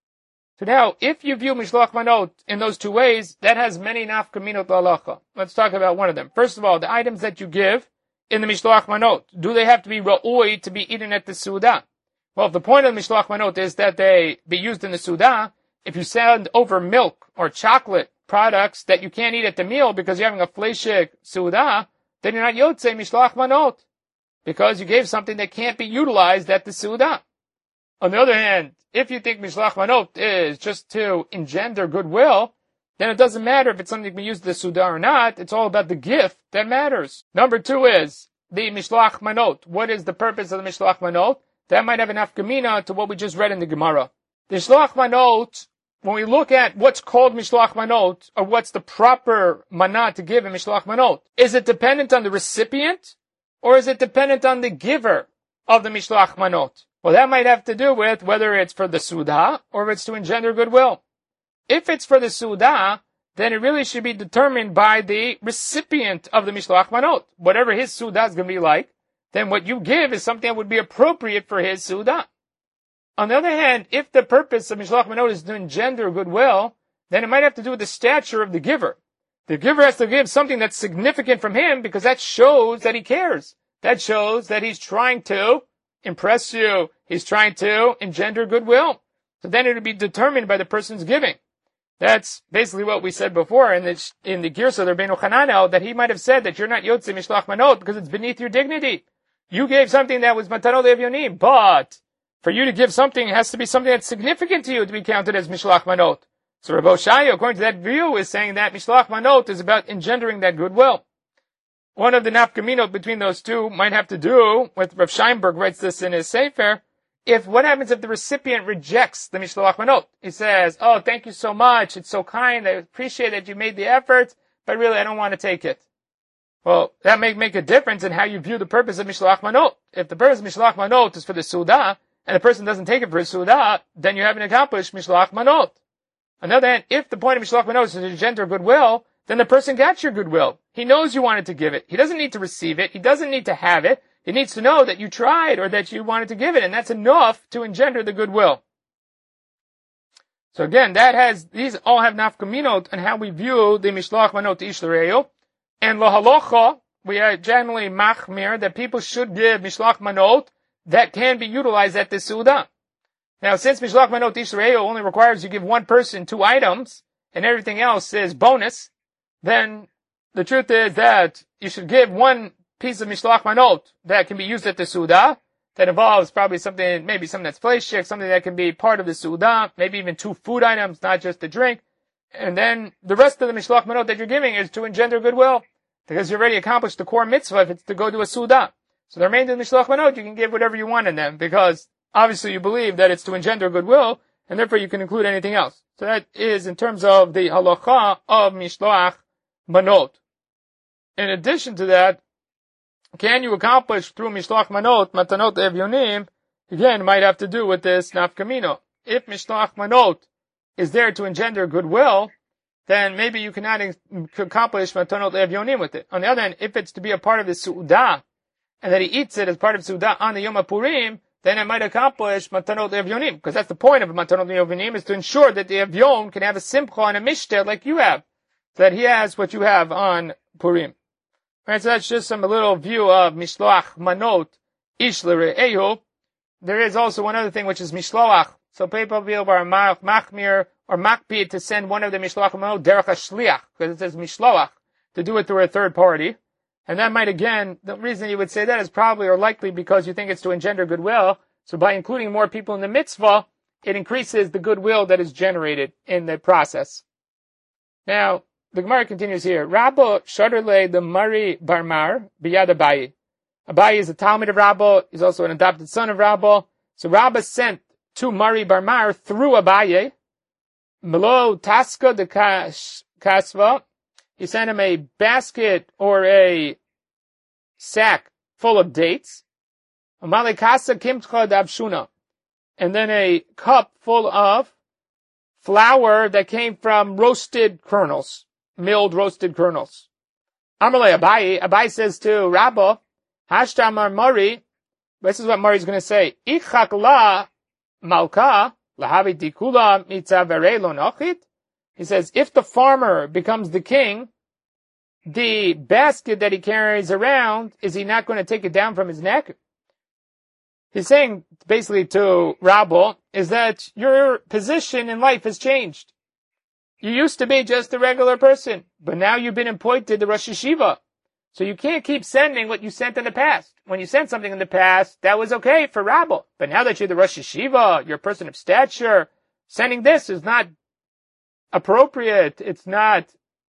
So now, if you view Mishloach Manot in those 2 ways, that has many nafkaminot l'halacha. Let's talk about one of them. First of all, the items that you give in the Mishloach Manot, do they have to be ra'oi to be eaten at the Seudah? Well, if the point of the Mishloach Manot is that they be used in the Seudah, if you send over milk or chocolate products that you can't eat at the meal because you're having a fleishik Seudah, then you're not Yotze Mishloach Manot, because you gave something that can't be utilized at the Seudah. On the other hand, if you think Mishloach Manot is just to engender goodwill, then it doesn't matter if it's something that can be used in the Seudah or not. It's all about the gift that matters. Number 2 is the Mishloach Manot. What is the purpose of the Mishloach Manot? That might have an afkamina to what we just read in the Gemara. The Mishloach Manot, when we look at what's called Mishloach Manot, or what's the proper manat to give in Mishloach Manot, is it dependent on the recipient, or is it dependent on the giver of the Mishloach Manot? Well, that might have to do with whether it's for the Seudah or if it's to engender goodwill. If it's for the Seudah, then it really should be determined by the recipient of the Mishloach Manot. Whatever his Seudah is going to be like, then what you give is something that would be appropriate for his Seudah. On the other hand, if the purpose of Mishloach Manot is to engender goodwill, then it might have to do with the stature of the giver. The giver has to give something that's significant from him because that shows that he cares. That shows that he's trying to impress you. He's trying to engender goodwill. So then it would be determined by the person's giving. That's basically what we said before in the Girsa of Rabbeinu Hananel, that he might have said that you're not Yotze Mishloach Manot because it's beneath your dignity. You gave something that was Matanot Evyonim, but for you to give something, it has to be something that's significant to you to be counted as Mishloach Manot. So Rabbi Oshaya, according to that view, is saying that Mishloach Manot is about engendering that goodwill. One of the nafkaminot between those two might have to do with, Rav Scheinberg writes this in his Sefer, what happens if the recipient rejects the Mishloach Manot? He says, oh, thank you so much, it's so kind, I appreciate that you made the effort, but really I don't want to take it. Well, that may make a difference in how you view the purpose of Mishloach Manot. If the purpose of Mishloach Manot is for the Su'udah, and the person doesn't take it for his Su'udah, then you haven't accomplished Mishloach Manot. On the other hand, if the point of Mishloach Manot is to engender goodwill, then the person got your goodwill. He knows you wanted to give it. He doesn't need to receive it. He doesn't need to have it. He needs to know that you tried or that you wanted to give it, and that's enough to engender the goodwill. So again, these all have nafkaminot on how we view the Mishloach Manot Ish L'Re'ehu. And L'Halocha, we are generally machmir that people should give Mishloach Manot that can be utilized at the Su'udah. Now, since Mishloach Manot Ish L'Re'ehu only requires you give one person 2 items, and everything else is bonus, then the truth is that you should give one piece of Mishloach Manot that can be used at the Su'udah, that involves probably maybe something that's fleishik, something that can be part of the Su'udah, maybe even 2 food items, not just a drink. And then the rest of the Mishloach Manot that you're giving is to engender goodwill, because you already accomplished the core mitzvah if it's to go to a Su'udah. So the remainder of the Mishloach Manot, you can give whatever you want in them, because obviously you believe that it's to engender goodwill, and therefore you can include anything else. So that is in terms of the halacha of Mishloach Manot. In addition to that, can you accomplish through Mishloach Manot, Matanot Evyonim? Again, might have to do with this nafkamino. If Mishloach Manot is there to engender goodwill, then maybe you cannot accomplish Matanot Evyonim with it. On the other hand, if it's to be a part of the Su'udah, and that he eats it as part of Su'udah on the Yom HaPurim, then it might accomplish Matanot Evyonim, because that's the point of Matanot Evyonim, is to ensure that the Evyon can have a simcha and a mishteh like you have, so that he has what you have on Purim. Alright, so that's just a little view of Mishloach Manot Ish L'Re'ehu. There is also one other thing, which is Mishloach. So people are machmir or makpid to send one of the Mishloach Manot derech HaShliach, because it says Mishloach, to do it through a third party. And that might, again, the reason you would say that is probably or likely because you think it's to engender goodwill. So by including more people in the mitzvah, it increases the goodwill that is generated in the process. Now, the Gemara continues here. Rabbo Shadarle the Mari Barmar Biyad Abayi. Abayi is a Talmud of Rabbo. He's also an adopted son of Rabbo. So Rabbo sent to Mari Barmar through Abayi. Melo Taska de Kasva. He sent him a basket or a sack full of dates. Malikasa Kimtcha Dabshuna. And then a cup full of flour that came from roasted kernels. Milled roasted kernels. Amalei Abayi says to Rabba, Hashtamar Mari, this is what Mari's going to say, Ichak la malka, lahavi dikula mitzavere lo nochit. He says, if the farmer becomes the king, the basket that he carries around, is he not going to take it down from his neck? He's saying basically to Rabba, is that your position in life has changed. You used to be just a regular person, but now you've been appointed to Rosh Yeshiva. So you can't keep sending what you sent in the past. When you sent something in the past, that was okay for Rabbi. But now that you're the Rosh Yeshiva, you're a person of stature, sending this is not appropriate. It's not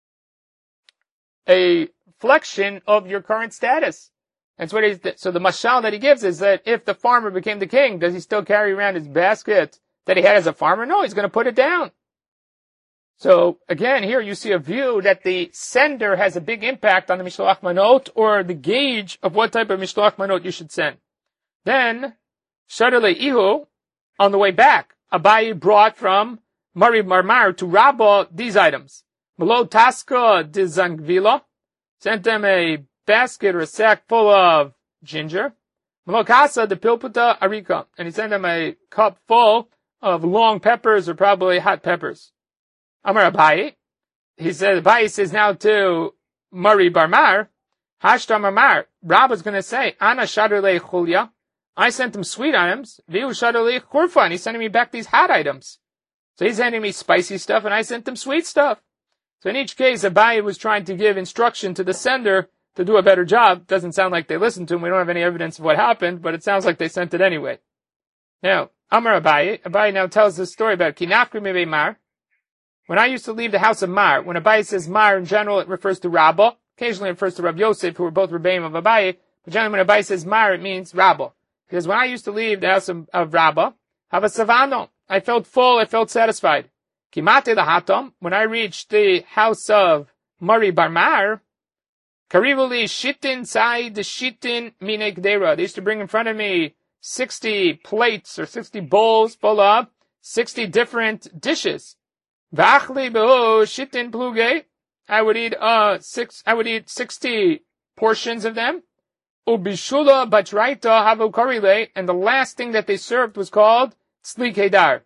a flexion of your current status. That's what so the mashal that he gives is that if the farmer became the king, does he still carry around his basket that he had as a farmer? No, he's going to put it down. So again, here you see a view that the sender has a big impact on the Mishloach Manot, or the gauge of what type of Mishloach Manot you should send. Then, Shadale Ihu, on the way back, Abayi brought from Mari Marmar to Rabba these items. Melo Taska de Zangvila, sent them a basket or a sack full of ginger. Melo Kasa de Pilputa Arika, and he sent them a cup full of long peppers, or probably hot peppers. Amar Abayi, Abayi says now to Mari Barmar, Hashta Marmar, Rabba's going to say, Ana Shadurle Chulya, I sent him sweet items, Viu Shadurle Churfa, and he's sending me back these hot items. So he's sending me spicy stuff, and I sent him sweet stuff. So in each case, Abaye was trying to give instruction to the sender to do a better job. Doesn't sound like they listened to him. We don't have any evidence of what happened, but it sounds like they sent it anyway. Now, Amar Abaye. Abaye now tells this story about Kinafri Mebe Mar. When I used to leave the house of Mar, when Abaye says Mar in general, it refers to Rabba. Occasionally it refers to Rabbi Yosef, who were both Rebbeim of Abaye. But generally when Abaye says Mar, it means Rabba. Because when I used to leave the house of Rabba, Hava Savano, I felt full, I felt satisfied. Kimate Lahatom, when I reached the house of Mari Bar Mar, Karivuli Shitin Sai the Shitin Minek Dera. They used to bring in front of me 60 plates or 60 bowls full of 60 different dishes. V'achli beho shitin pluge. I would eat 60 portions of them. Ubishula batraita havu karile, and the last thing that they served was called tzli kedar.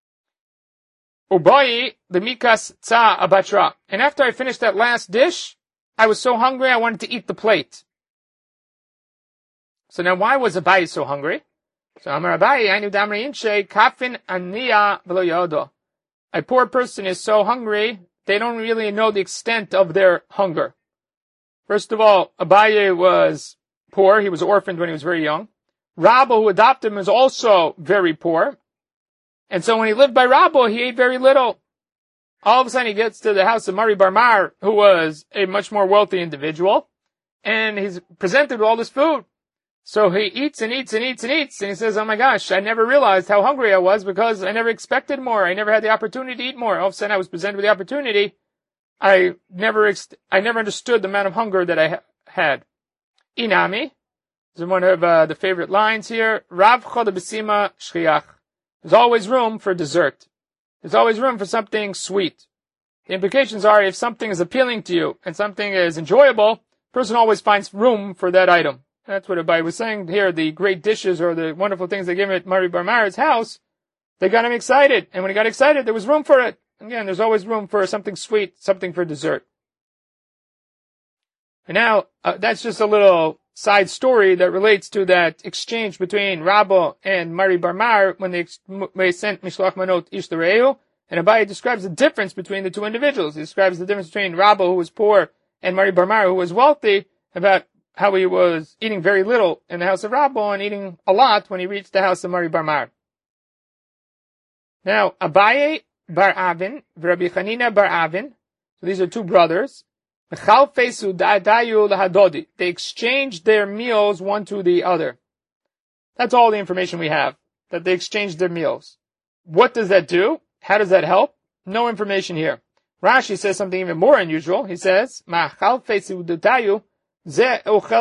Ubayi the mikas tza abatra. And after I finished that last dish, I was so hungry I wanted to eat the plate. So now why was Abaye so hungry? So Amar Abaye, I knew damri inche kafin aniya v'lo yodo. A poor person is so hungry, they don't really know the extent of their hunger. First of all, Abaye was poor. He was orphaned when he was very young. Rabba, who adopted him, was also very poor. And so when he lived by Rabba, he ate very little. All of a sudden he gets to the house of Mari Bar Mar, who was a much more wealthy individual, and he's presented with all this food. So he eats and eats and eats and eats, and he says, oh my gosh, I never realized how hungry I was because I never expected more. I never had the opportunity to eat more. All of a sudden I was presented with the opportunity. I never understood the amount of hunger that I had. Inami, this is one of the favorite lines here. Rav chod besima shchiach. There's always room for dessert. There's always room for something sweet. The implications are if something is appealing to you and something is enjoyable, the person always finds room for that item. That's what Abaye was saying here. The great dishes or the wonderful things they gave him at Mari Bar Mar's house, they got him excited. And when he got excited, there was room for it. Again, there's always room for something sweet, something for dessert. And now, that's just a little side story that relates to that exchange between Rabba and Mari Bar Mar when they sent Mishloach Manot Ish L'Reu. And Abaye describes the difference between the two individuals. He describes the difference between Rabba, who was poor, and Mari Bar Mar, who was wealthy, about how he was eating very little in the house of Rabba and eating a lot when he reached the house of Mari Bar Mar. Now, Abaye Bar Avin, Rabbi Chanina Bar Avin, so these are two brothers. They exchanged their meals one to the other. That's all the information we have, that they exchanged their meals. What does that do? How does that help? No information here. Rashi says something even more unusual. He says, they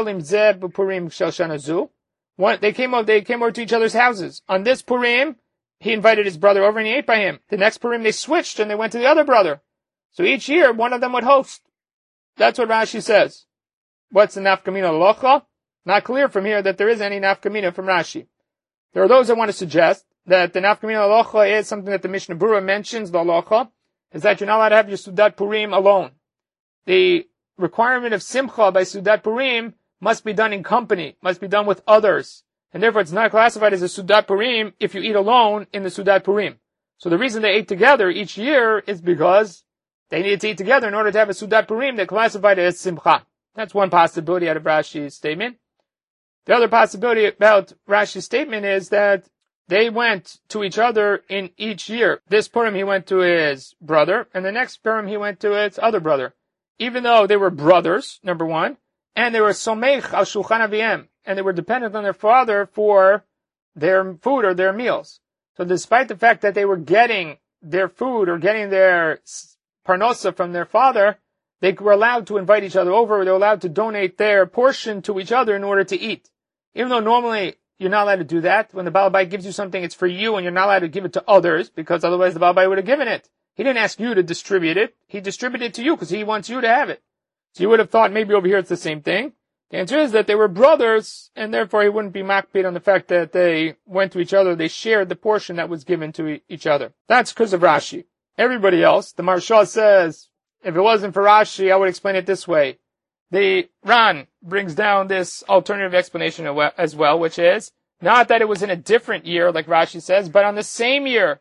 came over to each other's houses. On this Purim, he invited his brother over and he ate by him. The next Purim they switched and they went to the other brother. So each year, one of them would host. That's what Rashi says. What's the nafkamina locha? Not clear from here that there is any nafkamina from Rashi. There are those that want to suggest that the nafkamina locha is something that the Mishnah Berurah mentions, the locha, is that you're not allowed to have your Sudat Purim alone. The requirement of Simcha by Sudat Purim must be done in company, must be done with others. And therefore it's not classified as a Sudat Purim if you eat alone in the Sudat Purim. So the reason they ate together each year is because they needed to eat together in order to have a Sudat Purim that classified it as Simcha. That's one possibility out of Rashi's statement. The other possibility about Rashi's statement is that they went to each other in each year. This Purim he went to his brother, and the next Purim he went to his other brother. Even though they were brothers, number one, and they were someich al shulchan aviem, and they were dependent on their father for their food or their meals. So despite the fact that they were getting their food or getting their parnosa from their father, they were allowed to invite each other over, or they were allowed to donate their portion to each other in order to eat. Even though normally you're not allowed to do that. When the Baal Bayit gives you something, it's for you, and you're not allowed to give it to others, because otherwise the Baal Bayit would have given it. He didn't ask you to distribute it. He distributed it to you because he wants you to have it. So you would have thought maybe over here it's the same thing. The answer is that they were brothers, and therefore he wouldn't be makpid on the fact that they went to each other. They shared the portion that was given to each other. That's because of Rashi. Everybody else, the Maharsha says, if it wasn't for Rashi, I would explain it this way. The Ran brings down this alternative explanation as well, which is not that it was in a different year, like Rashi says, but on the same year.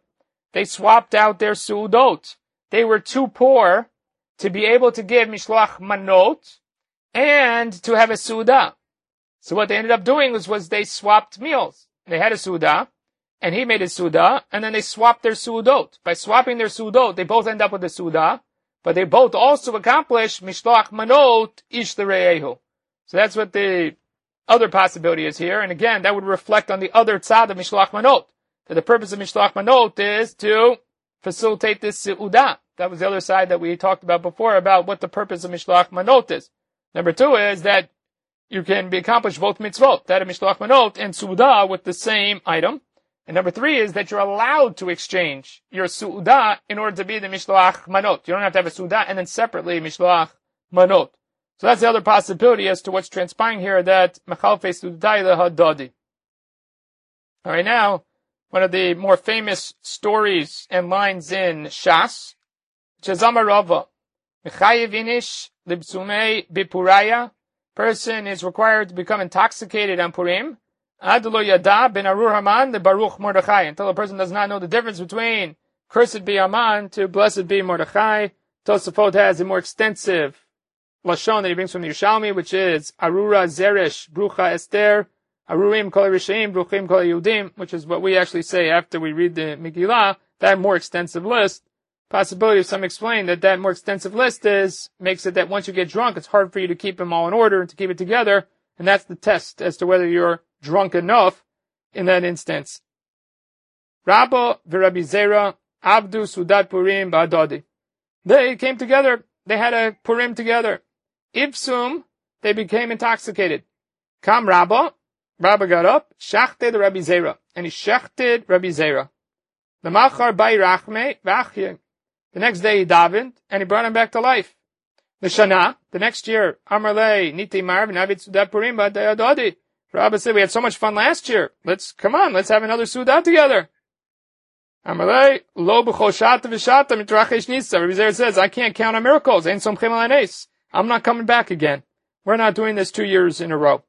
they swapped out their su'udot. They were too poor to be able to give mishloach manot and to have a su'udah. So what they ended up doing was they swapped meals. They had a su'udah, and he made a su'udah, and then they swapped their su'udot. By swapping their su'udot, they both end up with a su'udah, but they both also accomplish mishloach manot ish l're'ehu. So that's what the other possibility is here, and again, that would reflect on the other tzad of mishloach manot. That the purpose of mishloach manot is to facilitate this su'udah. That was the other side that we talked about before about what the purpose of mishloach manot is. Number two is that you can accomplish both mitzvot, that of mishloach manot and su'udah with the same item. And number three is that you're allowed to exchange your su'udah in order to be the mishloach manot. You don't have to have a su'udah and then separately mishloach manot. So that's the other possibility as to what's transpiring here, that mechalfei su'udah lehadadi. Alright, now, one of the more famous stories and lines in Shas, Chazama Rava, Mechayev inish libsumei bipuraya, person is required to become intoxicated on Purim, Adlo yada ben Arur Haman the Baruch Mordechai, until a person does not know the difference between cursed be Haman to blessed be Mordechai. Tosafot has a more extensive lashon that he brings from the Yerushalmi, which is Arura Zeresh Brucha Esther, Arurim Kol Rishaim Bruchim Kol Yehudim, which is what we actually say after we read the Megillah. That more extensive list, possibility of some explain that more extensive list makes it that once you get drunk, it's hard for you to keep them all in order and to keep it together, and that's the test as to whether you're drunk enough in that instance. Rabba v'Rabbi Zera Avdu Sudat Purim Ba'adadi. They came together. They had a Purim together. Ipsum, they became intoxicated. Kam Rabba got up, shachted Rabbi Zera, and he shachted Rabbi Zera. The machar bay rachme v'achye. The next day he davened, and he brought him back to life. The Shana, the next year, Amarle niti mar v'navit Sudat Purim Ba'adadi. Rabbi said, we had so much fun last year. Let's have another Sudah together. Amalei, lo b'chol shata v'shata mitrachesh nisa. Rabbi Zera says, I can't count on miracles. Ein somchem al hanes. I'm not coming back again. We're not doing this 2 years in a row.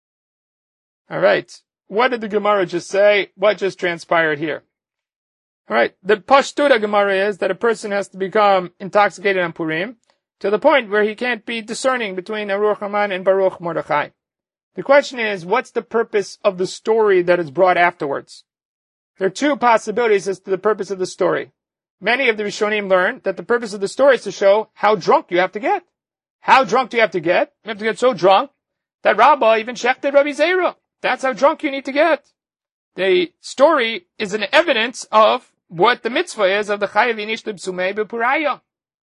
Alright. What did the Gemara just say? What just transpired here? Alright. The Pashtuta Gemara is that a person has to become intoxicated on Purim to the point where he can't be discerning between Arur Haman and Baruch Mordechai. The question is, what's the purpose of the story that is brought afterwards? There are two possibilities as to the purpose of the story. Many of the Rishonim learn that the purpose of the story is to show how drunk you have to get. How drunk do you have to get? You have to get so drunk that Rabbah even shechted Rabbi Zera. That's how drunk you need to get. The story is an evidence of what the mitzvah is of the Chayav inish libsumei b'puraya.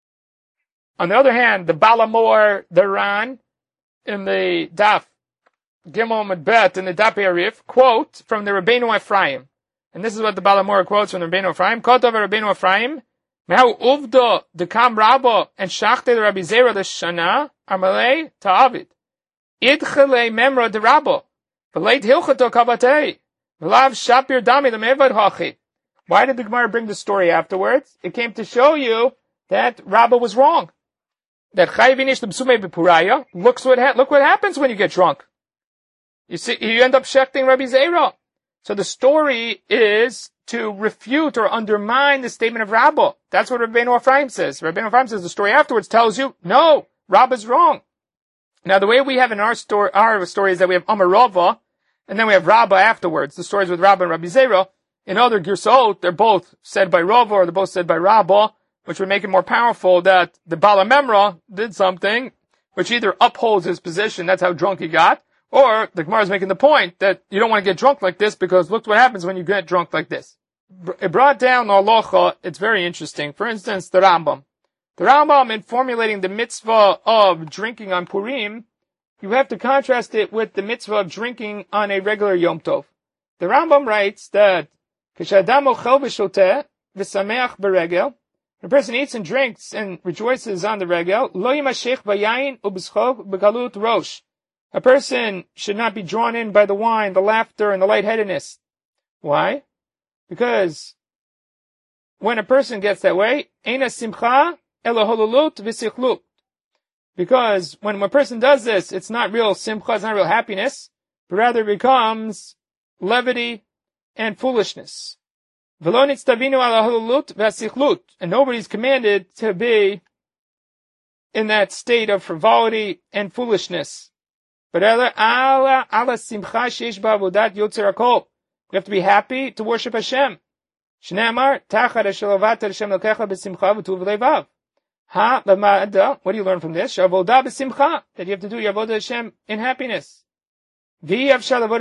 On the other hand, the Balamor, the Ran, in the Daf, Gimel Medbet in the Daf Arif quote from the Rabbeinu Ephraim. And this is what the Balamor quotes from the Rabbeinu Ephraim. Kotov Rabbeinu Ephraim, Mehu uvdo dekam Rabba and shachted Rabbi Zera the Shana, Amalei ta'avid. Idchelei memra de Rabba, v'leit hilchato kabatei, v'lav shapir dami l'mevad hachi. Why did the Gemara bring the story afterwards? It came to show you that Rabba was wrong. That Chayav inish l'bsumei b'puraya, look what happens when you get drunk. You see, you end up shechting Rabbi Zera. So the story is to refute or undermine the statement of Rabbah. That's what Rabbeinu Ephraim says. Rabbeinu Ephraim says the story afterwards tells you, no, Rabbah's wrong. Now the way we have in our story is that we have Amar Rava, and then we have Rabbah afterwards. The stories with Rabbah and Rabbi Zera. In other Girsot, they're both said by Rava or they're both said by Rabbah, which would make it more powerful that the Bala Memra did something which either upholds his position, that's how drunk he got, or the Gemara is making the point that you don't want to get drunk like this because look what happens when you get drunk like this. It brought down the halacha. It's very interesting. For instance, the Rambam. The Rambam, in formulating the mitzvah of drinking on Purim, you have to contrast it with the mitzvah of drinking on a regular Yom Tov. The Rambam writes that K'shadam ochel v'shoteh v'sameach beregel. When a person eats and drinks and rejoices on the regel, lo yimashech b'yayin u'b'schok b'galut rosh. A person should not be drawn in by the wine, the laughter, and the lightheadedness. Why? Because when a person gets that way, eina simcha ela holulut v'sichlut. Because when a person does this, it's not real simcha, it's not real happiness, but rather it becomes levity and foolishness. And nobody's commanded to be in that state of frivolity and foolishness. But we have to be happy to worship Hashem. What do you learn from this? That you have to do your avodah Hashem in happiness. You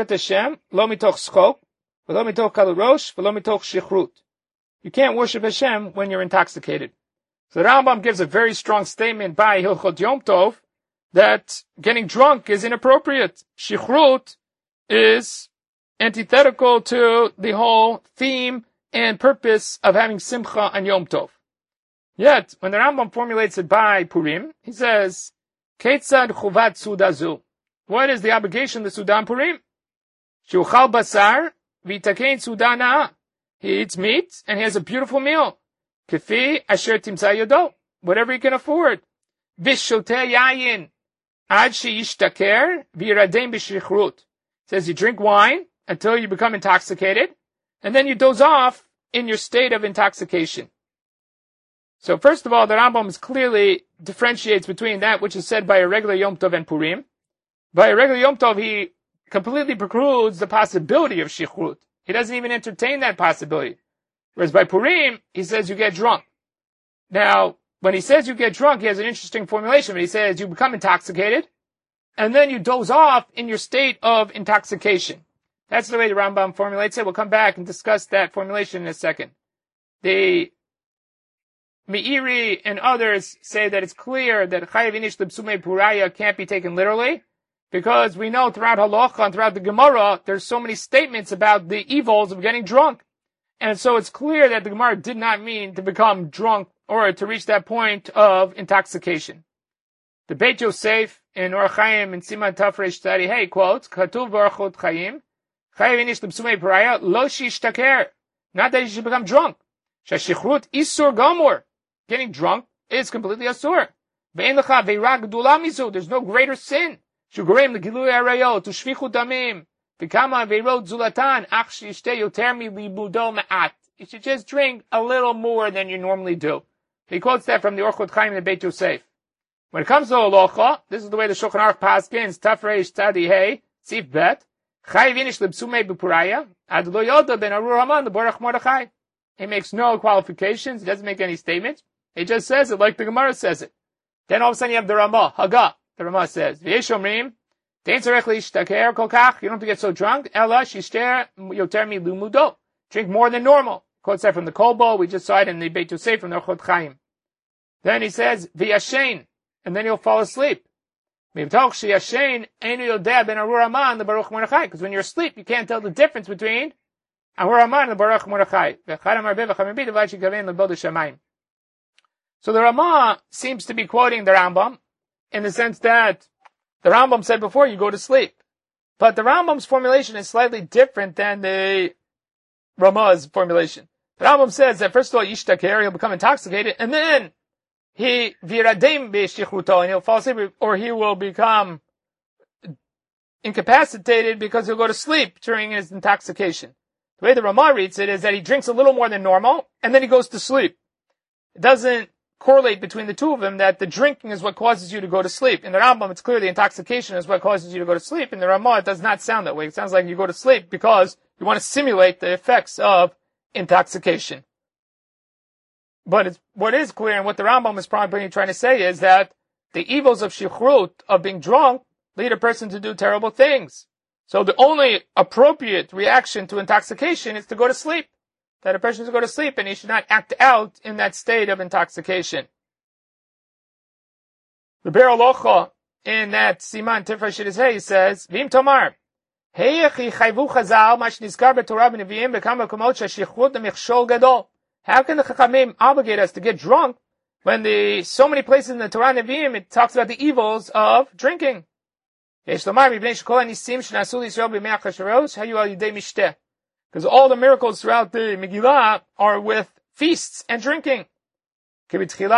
can't worship Hashem when you're intoxicated. So the Rambam gives a very strong statement by Hilchot Yom Tov that getting drunk is inappropriate. Shichrut is antithetical to the whole theme and purpose of having simcha on Yom Tov. Yet, when the Rambam formulates it by Purim, he says, Ketzad chuvat sudazu. What is the obligation of the Sudan Purim? Shuchal basar v'itakein sudana. He eats meat and he has a beautiful meal. Kefi asher timsa yodo. Whatever he can afford. V'shoteh yayin. Ad she'yishtaker v'yiradem b'shichrut. Says you drink wine until you become intoxicated, and then you doze off in your state of intoxication. So first of all, the Rambam clearly differentiates between that which is said by a regular Yom Tov and Purim. By a regular Yom Tov, he completely precludes the possibility of shichrut. He doesn't even entertain that possibility. Whereas by Purim, he says you get drunk. Now, when he says you get drunk, he has an interesting formulation. But he says you become intoxicated, and then you doze off in your state of intoxication. That's the way the Rambam formulates it. We'll come back and discuss that formulation in a second. The Meiri and others say that it's clear that Chayav Inish L'Psumei Puraya can't be taken literally, because we know throughout Halacha and throughout the Gemara, there's so many statements about the evils of getting drunk. And so it's clear that the Gemara did not mean to become drunk or to reach that point of intoxication. The Beit Yosef in Or Chaim in Siman Tafresh Tzadi Hey quotes, Katuv Baruchot Chaim, Chayav Inish L'Psumei Puraya, Lo Shishtaker. Not that you should become drunk. Shashichrut Isur Gomor. Getting drunk is completely asur. Ve'en lecha ve'ra gedula mizu. There's no greater sin. Shugorem legilui arayot u'shvichu damim. V'kama ve'rot zulatan ach shishte yoter mi libudo ma'at. You should just drink a little more than you normally do. He quotes that from the Orchot Chaim in the Beit Yosef. When it comes to halacha, this is the way the Shulchan Aruch paskins. Tafreish Tzadi Hey Sif Bet Chayav Inish L'Psumei B'Puraya Ad Lo Yoda Ben Arur Haman L'Borach Mordechai. He makes no qualifications. He doesn't make any statements. He just says it like the Gemara says it. Then all of a sudden you have the Ramah, Haga. The Ramah says, V'yeshomrim, Dein tzarech l'ishtaker kol kach. You don't have to get so drunk. Ela shishter yoter mi lumudo. Drink more than normal. Quotes that from the Kolbo. We just saw it in the Beit Yosef from the Orchot Chaim. Then he says, V'yashen. And then you'll fall asleep. Because when you're asleep, you can't tell the difference between Ahur Haman and the Baruch Mordechai. So the Ramah seems to be quoting the Rambam in the sense that the Rambam said before you go to sleep. But the Rambam's formulation is slightly different than the Ramah's formulation. The Rambam says that first of all, Yishtaker, he'll become intoxicated, and then he viradem b'shichruto, and he'll fall asleep, or he will become incapacitated because he'll go to sleep during his intoxication. The way the Ramah reads it is that he drinks a little more than normal, and then he goes to sleep. It doesn't correlate between the two of them that the drinking is what causes you to go to sleep. In the Rambam, it's clear the intoxication is what causes you to go to sleep. In the Ramah, it does not sound that way. It sounds like you go to sleep because you want to simulate the effects of intoxication. But what is clear and what the Rambam is probably trying to say is that the evils of shichrut, of being drunk, lead a person to do terrible things. So the only appropriate reaction to intoxication is to go to sleep. That a person should go to sleep and he should not act out in that state of intoxication. The Be'er Halacha in that Siman Tifresh Shidduchei says, V'im Tomar, Heyechi chayvu chazal mash nizkar b'Torah b'Nevi'im b'kam makomot sheshichut l'michshol gadol. How can the Chachamim obligate us to get drunk when so many places in the Torah and Nevi'im it talks about the evils of drinking? Yesh lomar mibnei shekol hanisim shenasu l'Yisrael b'mei Achashverosh hayu al yidei mishteh. Because all the miracles throughout the Megillah are with feasts and drinking. That's how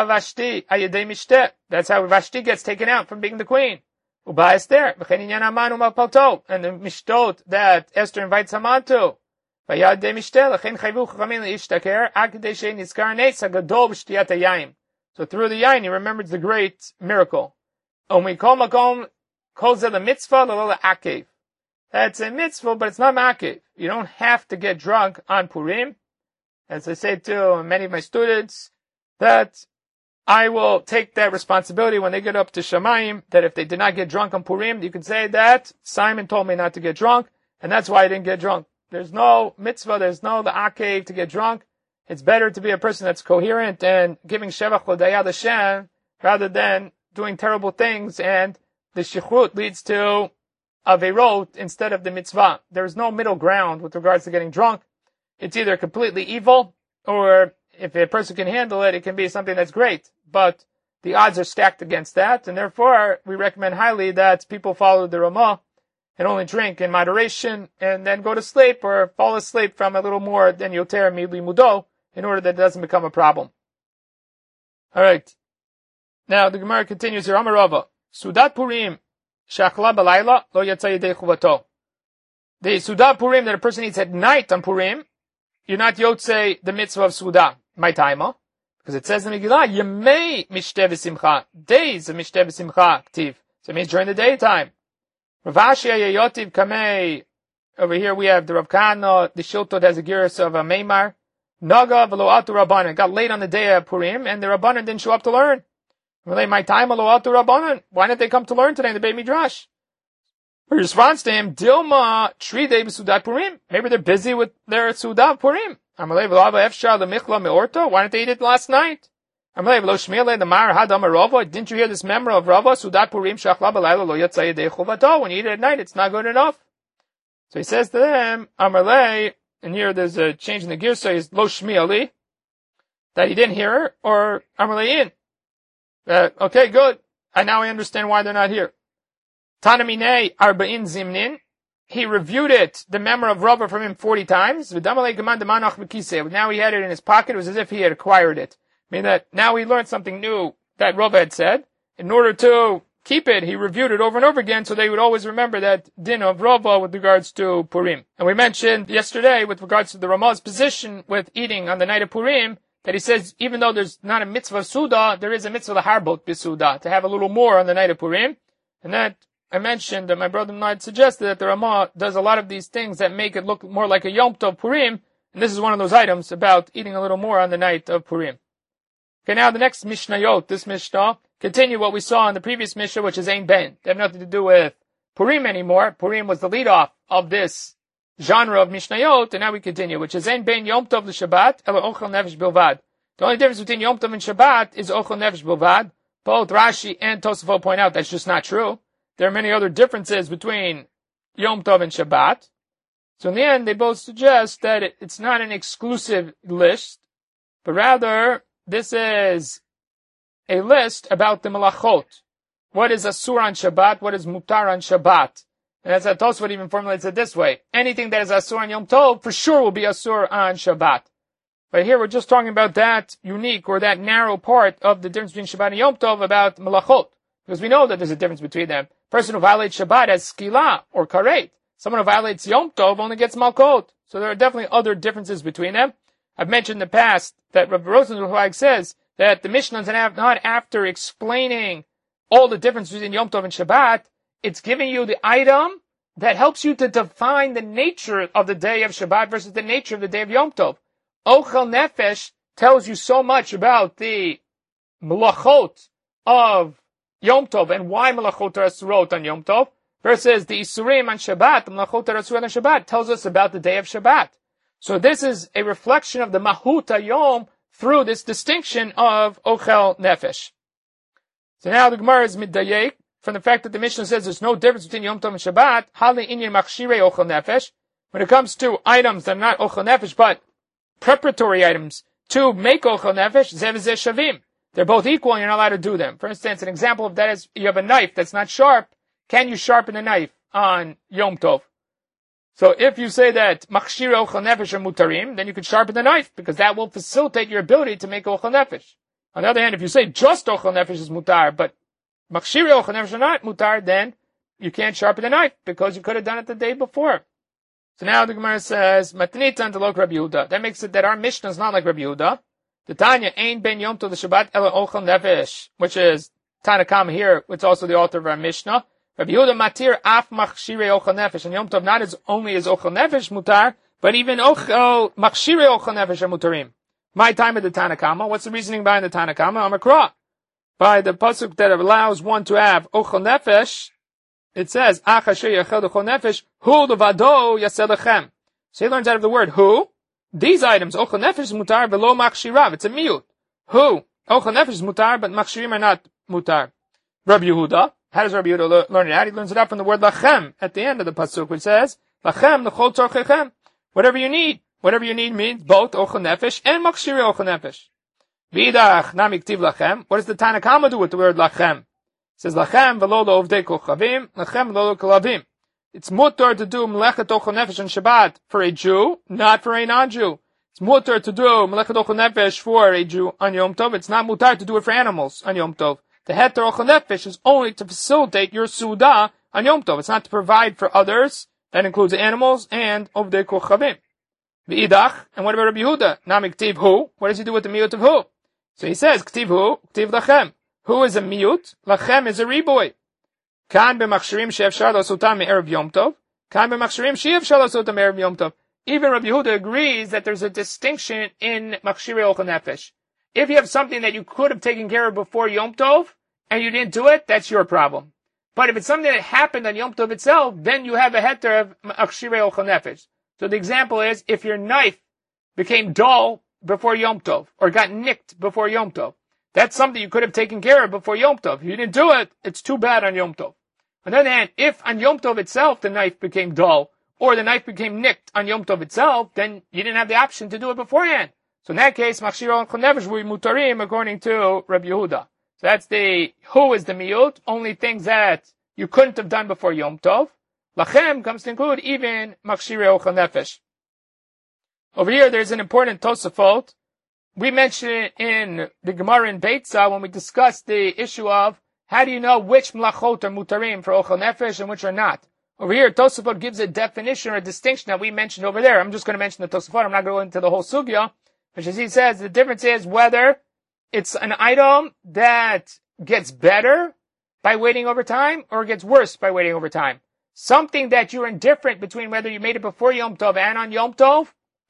Vashti gets taken out from being the queen. And the mishtot that Esther invites Haman to. Vayad de mishtel, chen chayvu chachamim leishtaker, akadei shein nizkar neitz hagadol b'shtiyat hayayim. So through the yain, he remembers the great miracle. Omikol makom kol zeh the mitzvah l'lo akev. That's a mitzvah, but it's not ma'akev. You don't have to get drunk on Purim. As I say to many of my students, that I will take that responsibility when they get up to Shamayim, that if they did not get drunk on Purim, you can say that Simon told me not to get drunk, and that's why I didn't get drunk. There's no mitzvah, there's no the akev to get drunk. It's better to be a person that's coherent and giving shevach l'dayad Hashem rather than doing terrible things, and the shichrut leads to averot instead of the mitzvah. There's no middle ground with regards to getting drunk. It's either completely evil, or if a person can handle it, it can be something that's great. But the odds are stacked against that, and therefore we recommend highly that people follow the Ramah and only drink in moderation, and then go to sleep or fall asleep from a little more than yoter milimudo, in order that it doesn't become a problem. Alright. Now the Gemara continues here. Amar Rava, Sudat Purim, shachla balayla, lo yatsa yedei chuvato. The Sudat Purim that a person eats at night on Purim, you're not yotze the mitzvah of Sudah. My timer. Because it says in Megillah, Yemei mishteh v'simcha. Days of mishteh v'simcha. Ktiv. So it means during the daytime. Rav Ashi Yayotiv Kamei. Over here we have the Rav Kahana, the Shiltod has a giras of a Meimar. Naga v'lo atu Rabbanan. Got late on the day of Purim, and the Rabbanan didn't show up to learn. My time lo atu Rabbanan. Why didn't they come to learn today in the Beit Midrash? Her response to him, Dilma Tride b'Sudat Purim. Maybe they're busy with their Sudat Purim. Amalei v'lava efshar l'michla me'orto. Why didn't they eat it last night? Amalei v'lo shmiele the mar hadam Rava. Didn't you hear this memory of Rava? Sudat Purim shachla b'layla lo yatsa yedei chuvato. When you eat it at night, it's not good enough. So he says to them, Amalei, and here there's a change in the gear, so he's lo shmiele, that he didn't hear her, or Amalei in. Okay, good. And now I understand why they're not here. Tanamine arba'in zimnin. He reviewed it, the memory of Rava from him 40 times. Now he had it in his pocket. It was as if he had acquired it. I mean that now he learned something new that Rava had said. In order to keep it, he reviewed it over and over again so they would always remember that din of Rava with regards to Purim. And we mentioned yesterday with regards to the Ramah's position with eating on the night of Purim, that he says even though there's not a mitzvah of Suda, there is a mitzvah of harbot b'Suda, to have a little more on the night of Purim. And that I mentioned that my brother and I had suggested that the Ramah does a lot of these things that make it look more like a Yom Tov Purim, and this is one of those items about eating a little more on the night of Purim. Okay, now the next Mishnayot, this Mishnah, continue what we saw in the previous Mishnah, which is Ein Ben. They have nothing to do with Purim anymore. Purim was the lead-off of this genre of Mishnayot, and now we continue, which is Ein Ben Yom Tov l'Shabbat, ela Ochel Nefesh Bilvad. The only difference between Yom Tov and Shabbat is Ochel Nefesh Bilvad. Both Rashi and Tosafot point out that's just not true. There are many other differences between Yom Tov and Shabbat. So in the end, they both suggest that it's not an exclusive list, but rather this is a list about the Malachot. What is Asur on Shabbat? What is Mutar on Shabbat? And as Tosfot even formulates it this way, anything that is Asur on Yom Tov for sure will be Asur on Shabbat. But here we're just talking about that unique or that narrow part of the difference between Shabbat and Yom Tov about Malachot. Because we know that there's a difference between them. Person who violates Shabbat has skila or karet. Someone who violates Yom Tov only gets malkot. So there are definitely other differences between them. I've mentioned in the past that Rabbi Rosenberg says that the Mishnah is not after explaining all the differences between Yom Tov and Shabbat. It's giving you the item that helps you to define the nature of the day of Shabbat versus the nature of the day of Yom Tov. Ochel Nefesh tells you so much about the malachot of Yom Tov and why malachot are asurot on Yom Tov versus the isurim on Shabbat, the malachot are asurot on Shabbat tells us about the day of Shabbat. So this is a reflection of the mahut hayom through this distinction of ochel nefesh. So now the Gemara is middayek from the fact that the Mishnah says there's no difference between Yom Tov and Shabbat. Hali inyan machshirei ochel nefesh. When it comes to items that are not ochel nefesh but preparatory items to make ochel nefesh, zev zeh shavim. They're both equal and you're not allowed to do them. For instance, an example of that is you have a knife that's not sharp. Can you sharpen a knife on Yom Tov? So if you say that machshir ochel nefesh are mutarim, then you can sharpen the knife because that will facilitate your ability to make ochel nefesh. On the other hand, if you say just ochel nefesh is mutar, but machshir ochel nefesh are not mutar, then you can't sharpen the knife because you could have done it the day before. So now the Gemara says, Matnita and Lok Rabbi Yehuda. That makes it that our Mishnah is not like Rabbi Yehuda. The Tanya Ein Ben Yom Tov the Shabbat Ela Ochel Nefesh, which is Tanakam here, which is also the author of our Mishnah. Rabbi Yehuda Matir Af Machshire Ochel Nefesh, and Yom Tov not as only as Ochel Nefesh Mutar, but even Ochel Machshire Ochel Nefesh are Mutarim. My time at the Tanakama. What's the reasoning behind the Tanakama? Amakra. By the pasuk that allows one to have Ochel Nefesh, it says, Achashe Yachel Ochel Nefesh, Hu Levado Yaselechem. So he learns out of the word Hu. These items, Ochel Nefesh is mutar, velo machshirav. It's a miyut. Hu? Ochel Nefesh is mutar, but machshirim are not mutar. Rabbi Yehuda. How does Rabbi Yehuda learn it out? He learns it out from the word lachem at the end of the pasuk, which says, Lachem l'chol tzorchechem. Whatever you need. Whatever you need means both Ochel Nefesh and machshiri Ochel Nefesh. V'idach namik tiv lachem. What does the Tanakama do with the word lachem? It says, Lachem v'lo lo'ovdei kochavim, lachem v'lo lo'kalavim. It's mutar to do Melechet Ochel Nefesh on Shabbat for a Jew, not for a non-Jew. It's mutar to do Melechet Ochel Nefesh for a Jew on Yom Tov. It's not mutar to do it for animals on Yom Tov. The Heter Ochel Nefesh is only to facilitate your Suda on Yom Tov. It's not to provide for others. That includes animals and Ovdei Kochavim. V'idach, and what about Rabbi Yehuda? Namik Ktiv Hu. What does he do with the miyut of Hu? So he says, Ktiv Hu, Ktiv Lachem. Hu is a miyut, Lachem is a riboy. Kan b'machshirim she'efshar l'sotam me'erev Yom Tov. Kan b'machshirim she'efshar l'sotam me'erev Yom Tov. Even Rabbi Yehuda agrees that there's a distinction in machshirei Ochel Nefesh. If you have something that you could have taken care of before Yom Tov, and you didn't do it, that's your problem. But if it's something that happened on Yom Tov itself, then you have a heter of machshirei Ochel Nefesh. So the example is, if your knife became dull before Yom Tov, or got nicked before Yom Tov, that's something you could have taken care of before Yom Tov. If you didn't do it, it's too bad on Yom Tov. On the other hand, if on Yom Tov itself the knife became dull, or the knife became nicked on Yom Tov itself, then you didn't have the option to do it beforehand. So in that case, machshirei Ochel Nefesh will be mutarim according to Rabbi Yehuda. So that's the, Hu is the miyut, only things that you couldn't have done before Yom Tov. Lachem comes to include even machshirei Ochel Nefesh. Over here, there's an important Tosafot. We mentioned it in the Gemara in Beitza when we discussed the issue of how do you know which mlachot are mutarim for Ochel Nefesh and which are not. Over here, Tosafot gives a definition or a distinction that we mentioned over there. I'm just going to mention the Tosafot. I'm not going to go into the whole sugya. Which as he says, the difference is whether it's an item that gets better by waiting over time or gets worse by waiting over time. Something that you're indifferent between whether you made it before Yom Tov and on Yom Tov,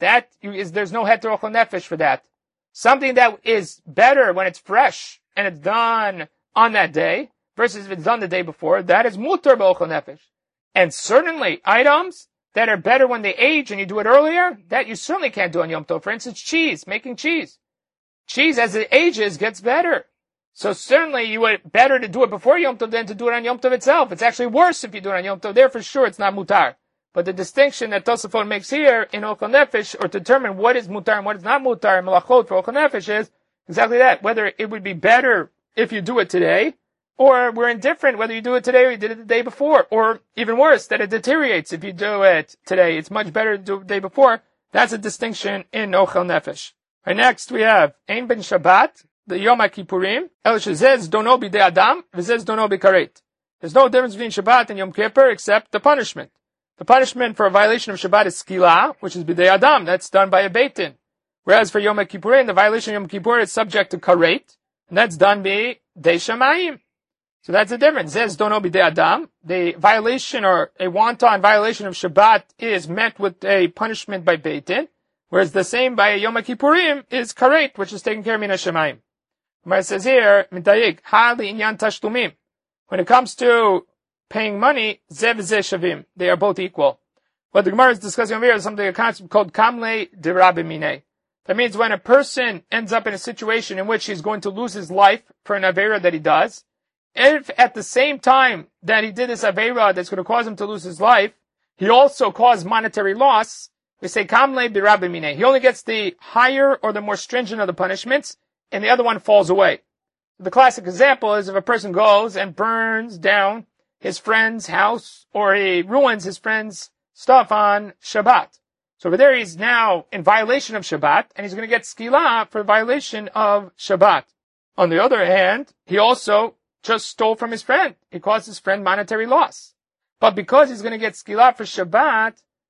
there's no heter Ochel Nefesh for that. Something that is better when it's fresh and it's done on that day versus if it's done the day before, that is mutar b'Ochel Nefesh. And certainly items that are better when they age and you do it earlier, that you certainly can't do on Yom Tov. For instance, cheese, making cheese. Cheese as it ages gets better. So certainly you would better to do it before Yom Tov than to do it on Yom Tov itself. It's actually worse if you do it on Yom Tov. There for sure it's not mutar. But the distinction that Tosafot makes here in Ochel Nefesh, or to determine what is mutar and what is not mutar in Melachot for Ochel Nefesh is exactly that. Whether it would be better if you do it today, or we're indifferent whether you do it today or you did it the day before, or even worse, that it deteriorates if you do it today. It's much better to do it the day before. That's a distinction in Ochel Nefesh. Right, next we have Ein Ben Shabbat, the Yom HaKippurim, El Shezez Dono B'dei Adam, V'zez Dono B'karet. There's no difference between Shabbat and Yom Kippur except the punishment. The punishment for a violation of Shabbat is Skila, which is B'dei Adam. That's done by a Beit Din. Whereas for Yom HaKippurim, the violation of Yom Kippur is subject to Karet, and that's done by Dei Shamayim. So that's the difference. Zez Dono B'dei Adam. The violation or a wanton violation of Shabbat is met with a punishment by Beit Din, whereas the same by Yom HaKippurim is Karet, which is taken care of Min HaShamayim. It says here, Mitayik, Hali Inyan Tashtumim. When it comes to paying money, Zev Zeh Shavim. They are both equal. What the Gemara is discussing over here is something, a concept called Kamle de Rabbi Mineh. That means when a person ends up in a situation in which he's going to lose his life for an Aveira that he does, if at the same time that he did this Aveira that's going to cause him to lose his life, he also caused monetary loss, we say Kamle de Rabbi Mineh. He only gets the higher or the more stringent of the punishments, and the other one falls away. The classic example is if a person goes and burns down his friend's house, or he ruins his friend's stuff on Shabbat. So over there he's now in violation of Shabbat, and he's going to get skila for violation of Shabbat. On the other hand, he also just stole from his friend. He caused his friend monetary loss. But because he's going to get skila for Shabbat,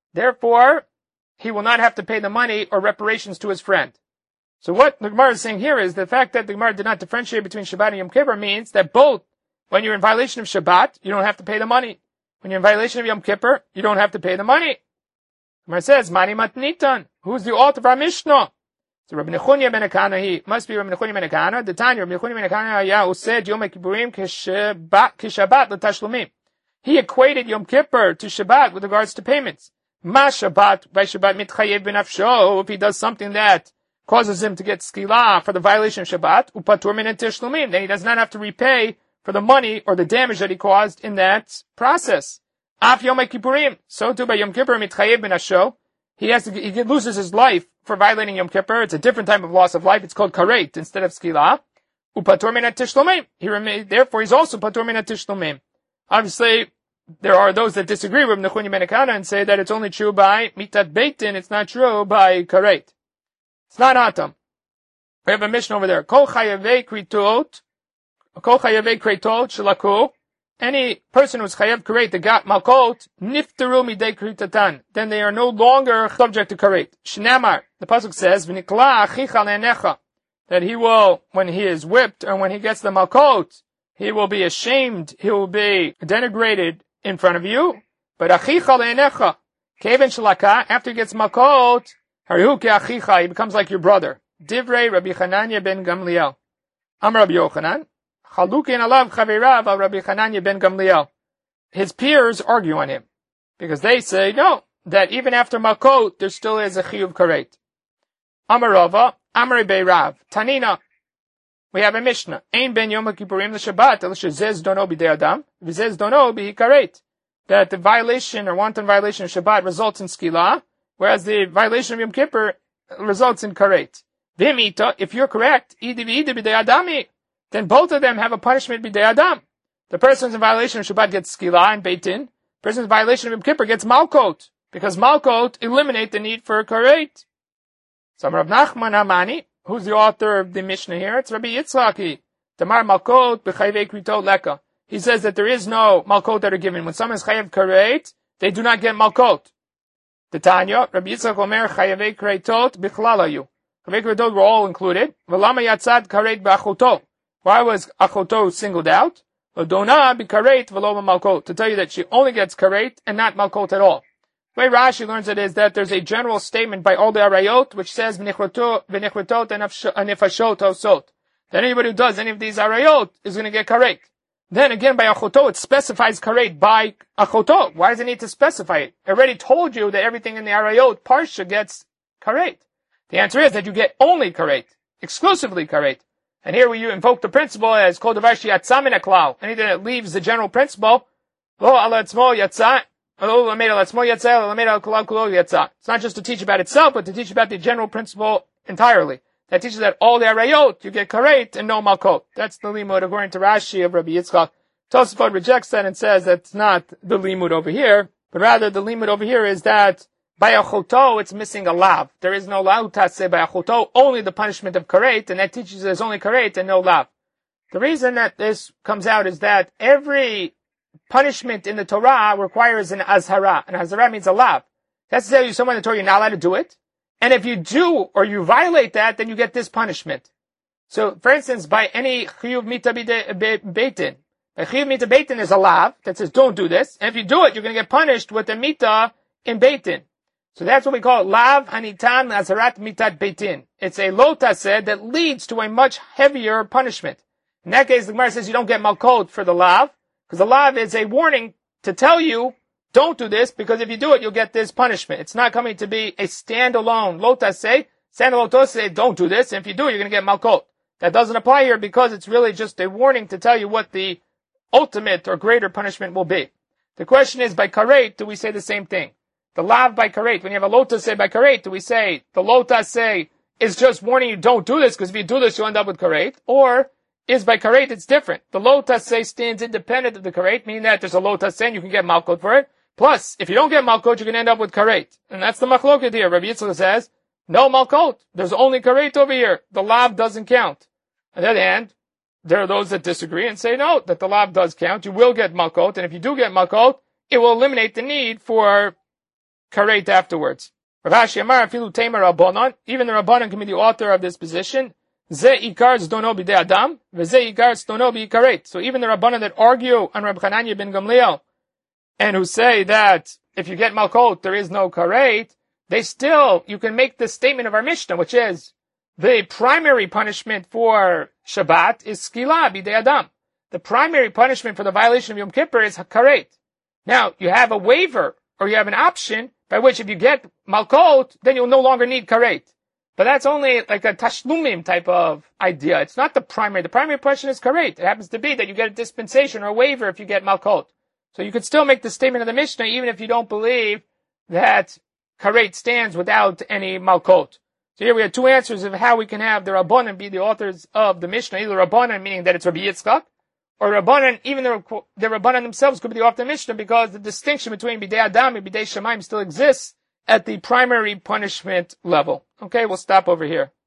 Therefore, he will not have to pay the money or reparations to his friend. So what the Gemara is saying here is the fact that the Gemara did not differentiate between Shabbat and Yom Kippur means that both, when you're in violation of Shabbat, you don't have to pay the money. When you're in violation of Yom Kippur, you don't have to pay the money. The Gemara says, Mani matnitan. Who's the author of our Mishnah? So Rabbi Nechunya ben Akana, he must be Rabbi Nechunya ben Akana. The Tanya, Rabbi Nechunya ben Akana, who said Yom Kippurim kishabat l'tashlumim. He equated Yom Kippur to Shabbat with regards to payments. Ma Shabbat, by Shabbat mitchayev b'nafsho, if he does something that causes him to get skila for the violation of Shabbat, upatur min tishlumim, then he does not have to repay for the money or the damage that he caused in that process. Af Yom Kippurim, so too by Yom Kippur mitchayev b'nafsho, he loses his life for violating Yom Kippur. It's a different type of loss of life. It's called karet instead of skila. Upatur min tishlumim. Therefore, he's also patur min tishlumim. Obviously, there are those that disagree with Nechunya ben Akana and say that it's only true by mitat beitin. It's not true by karet. It's not atam. We have a mission over there. Kol chayavei kritot shelaku. Any person who's chayav karet that got malkot niftaru midei kritatan, then they are no longer subject to karet. Shnamar, the pasuk says, v'nikla achicha le'necha, that he will, when he is whipped and when he gets the malkot, he will be ashamed, he will be denigrated in front of you. But achicha le'necha, keven shalaka, after he gets malkot, harihu ke'achicha, he becomes like your brother. Divrei Rabbi Chananya ben Gamliel. Amar Rabbi Yochanan, chalukin alav chavirav al Rabbi Chananya ben Gamliel. His peers argue on him, because they say, no, that even after malkot, there still is a chiyuv karet. Amar Rava, Amar Beirav, Tanina, we have a Mishnah. Ein ben Yom Kippurim l'Shabbat, el shezez dono b'dei adam, v'zez dono b'hi karet. That the violation or wanton violation of Shabbat results in skila, whereas the violation of Yom Kippur results in karet. V'imita, if you're correct, idi v'idi b'dei adami, then both of them have a punishment b'dei adam. The person who's in violation of Shabbat gets skila and beitin. The person who's in violation of Yom Kippur gets malkot, because malkot eliminate the need for karet. So Rav Nachman Hamani, who's the author of the Mishnah here? It's Rabbi Yitzchaki. Tamar malkot b'chayvei kritot leka. He says that there is no malkot that are given. When someone is chayav karet, they do not get malkot. The Tanya, Rabbi Yitzchak Omer chayavei kritot b'chlalayu. Chayavei kritot were all included. V'lama yatzad karet b'achoto. Why was achoto singled out? L'dona b'karet v'lo malkot. To tell you that she only gets karet and not malkot at all. The way Rashi learns it is that there's a general statement by all the arayot which says v'nichrotot and nefashot osot. That anybody who does any of these arayot is going to get karet. Then again by achoto it specifies karet by achoto. Why does it need to specify it? I already told you that everything in the arayot parsha gets karet. The answer is that you get only karet, exclusively karet. And here you invoke the principle as kol davar sheyatzah min haklal. Anything that leaves the general principle, lo ala atzmo yatzah. It's not just to teach about itself, but to teach about the general principle entirely. That teaches that all the arayot, you get karet and no malkot. That's the limud according to Rashi of Rabbi Yitzchak. Tosafot rejects that and says that's not the limud over here, but rather the limud over here is that by achoto it's missing a lav. There is no lav taseh by achoto, only the punishment of karet, and that teaches there's only karet and no lav. The reason that this comes out is that every punishment in the Torah requires an azhara. An azhara means a lav. That's to tell you someone in the Torah you're not allowed to do it. And if you do or you violate that, then you get this punishment. So, for instance, by any chiyuv mita beitin, a chiyuv mita beitin is a lav that says don't do this. And if you do it, you're going to get punished with a mita in beitin. So that's what we call lav hanitan azharat mitat beitin. It's a lo taseh that leads to a much heavier punishment. In that case, the Gemara says you don't get malkot for the lav, because the lav is a warning to tell you, don't do this, because if you do it, you'll get this punishment. It's not coming to be a standalone lo taseh, standalone toseh, don't do this, and if you do it, you're going to get malkot. That doesn't apply here because it's really just a warning to tell you what the ultimate or greater punishment will be. The question is, by karet, do we say the same thing? The lav by karet, when you have a lo taseh by karet, do we say the lo taseh is just warning you don't do this, because if you do this, you'll end up with karet, or is by karet, it's different. The lo taseh stands independent of the karet, meaning that there's a lo taseh and you can get malkot for it. Plus, if you don't get malkot, you can end up with karet. And that's the machloket here. Rabbi Yitzchak says, no malkot. There's only karet over here. The lav doesn't count. On the other hand, there are those that disagree and say, no, that the lav does count. You will get malkot. And if you do get malkot, it will eliminate the need for karet afterwards. Rav Ashi Amar afilu temer Rabbanan, even the Rabbanan can be the author of this position. Ze ikar zdono b'dei adam, v'ze ikar zdono b'ikaret. So even the Rabbanan that argue on Reb Chananya ben Gamliel, and who say that if you get malkot, there is no karet, you can make the statement of our Mishnah, which is, the primary punishment for Shabbat is skila b'dei adam. The primary punishment for the violation of Yom Kippur is karet. Now, you have a waiver, or you have an option, by which if you get malkot, then you'll no longer need karet. But that's only like a tashlumim type of idea. It's not the primary. The primary punishment is karet. It happens to be that you get a dispensation or a waiver if you get malkot. So you could still make the statement of the Mishnah, even if you don't believe that karet stands without any malkot. So here we have two answers of how we can have the Rabbanan be the authors of the Mishnah. Either Rabbanan, meaning that it's Rabbi Yitzchak, or Rabbanan, even the Rabbanan themselves could be the author of the Mishnah, because the distinction between Bidei Adam and Bidei Shamayim still exists at the primary punishment level. Okay, we'll stop over here.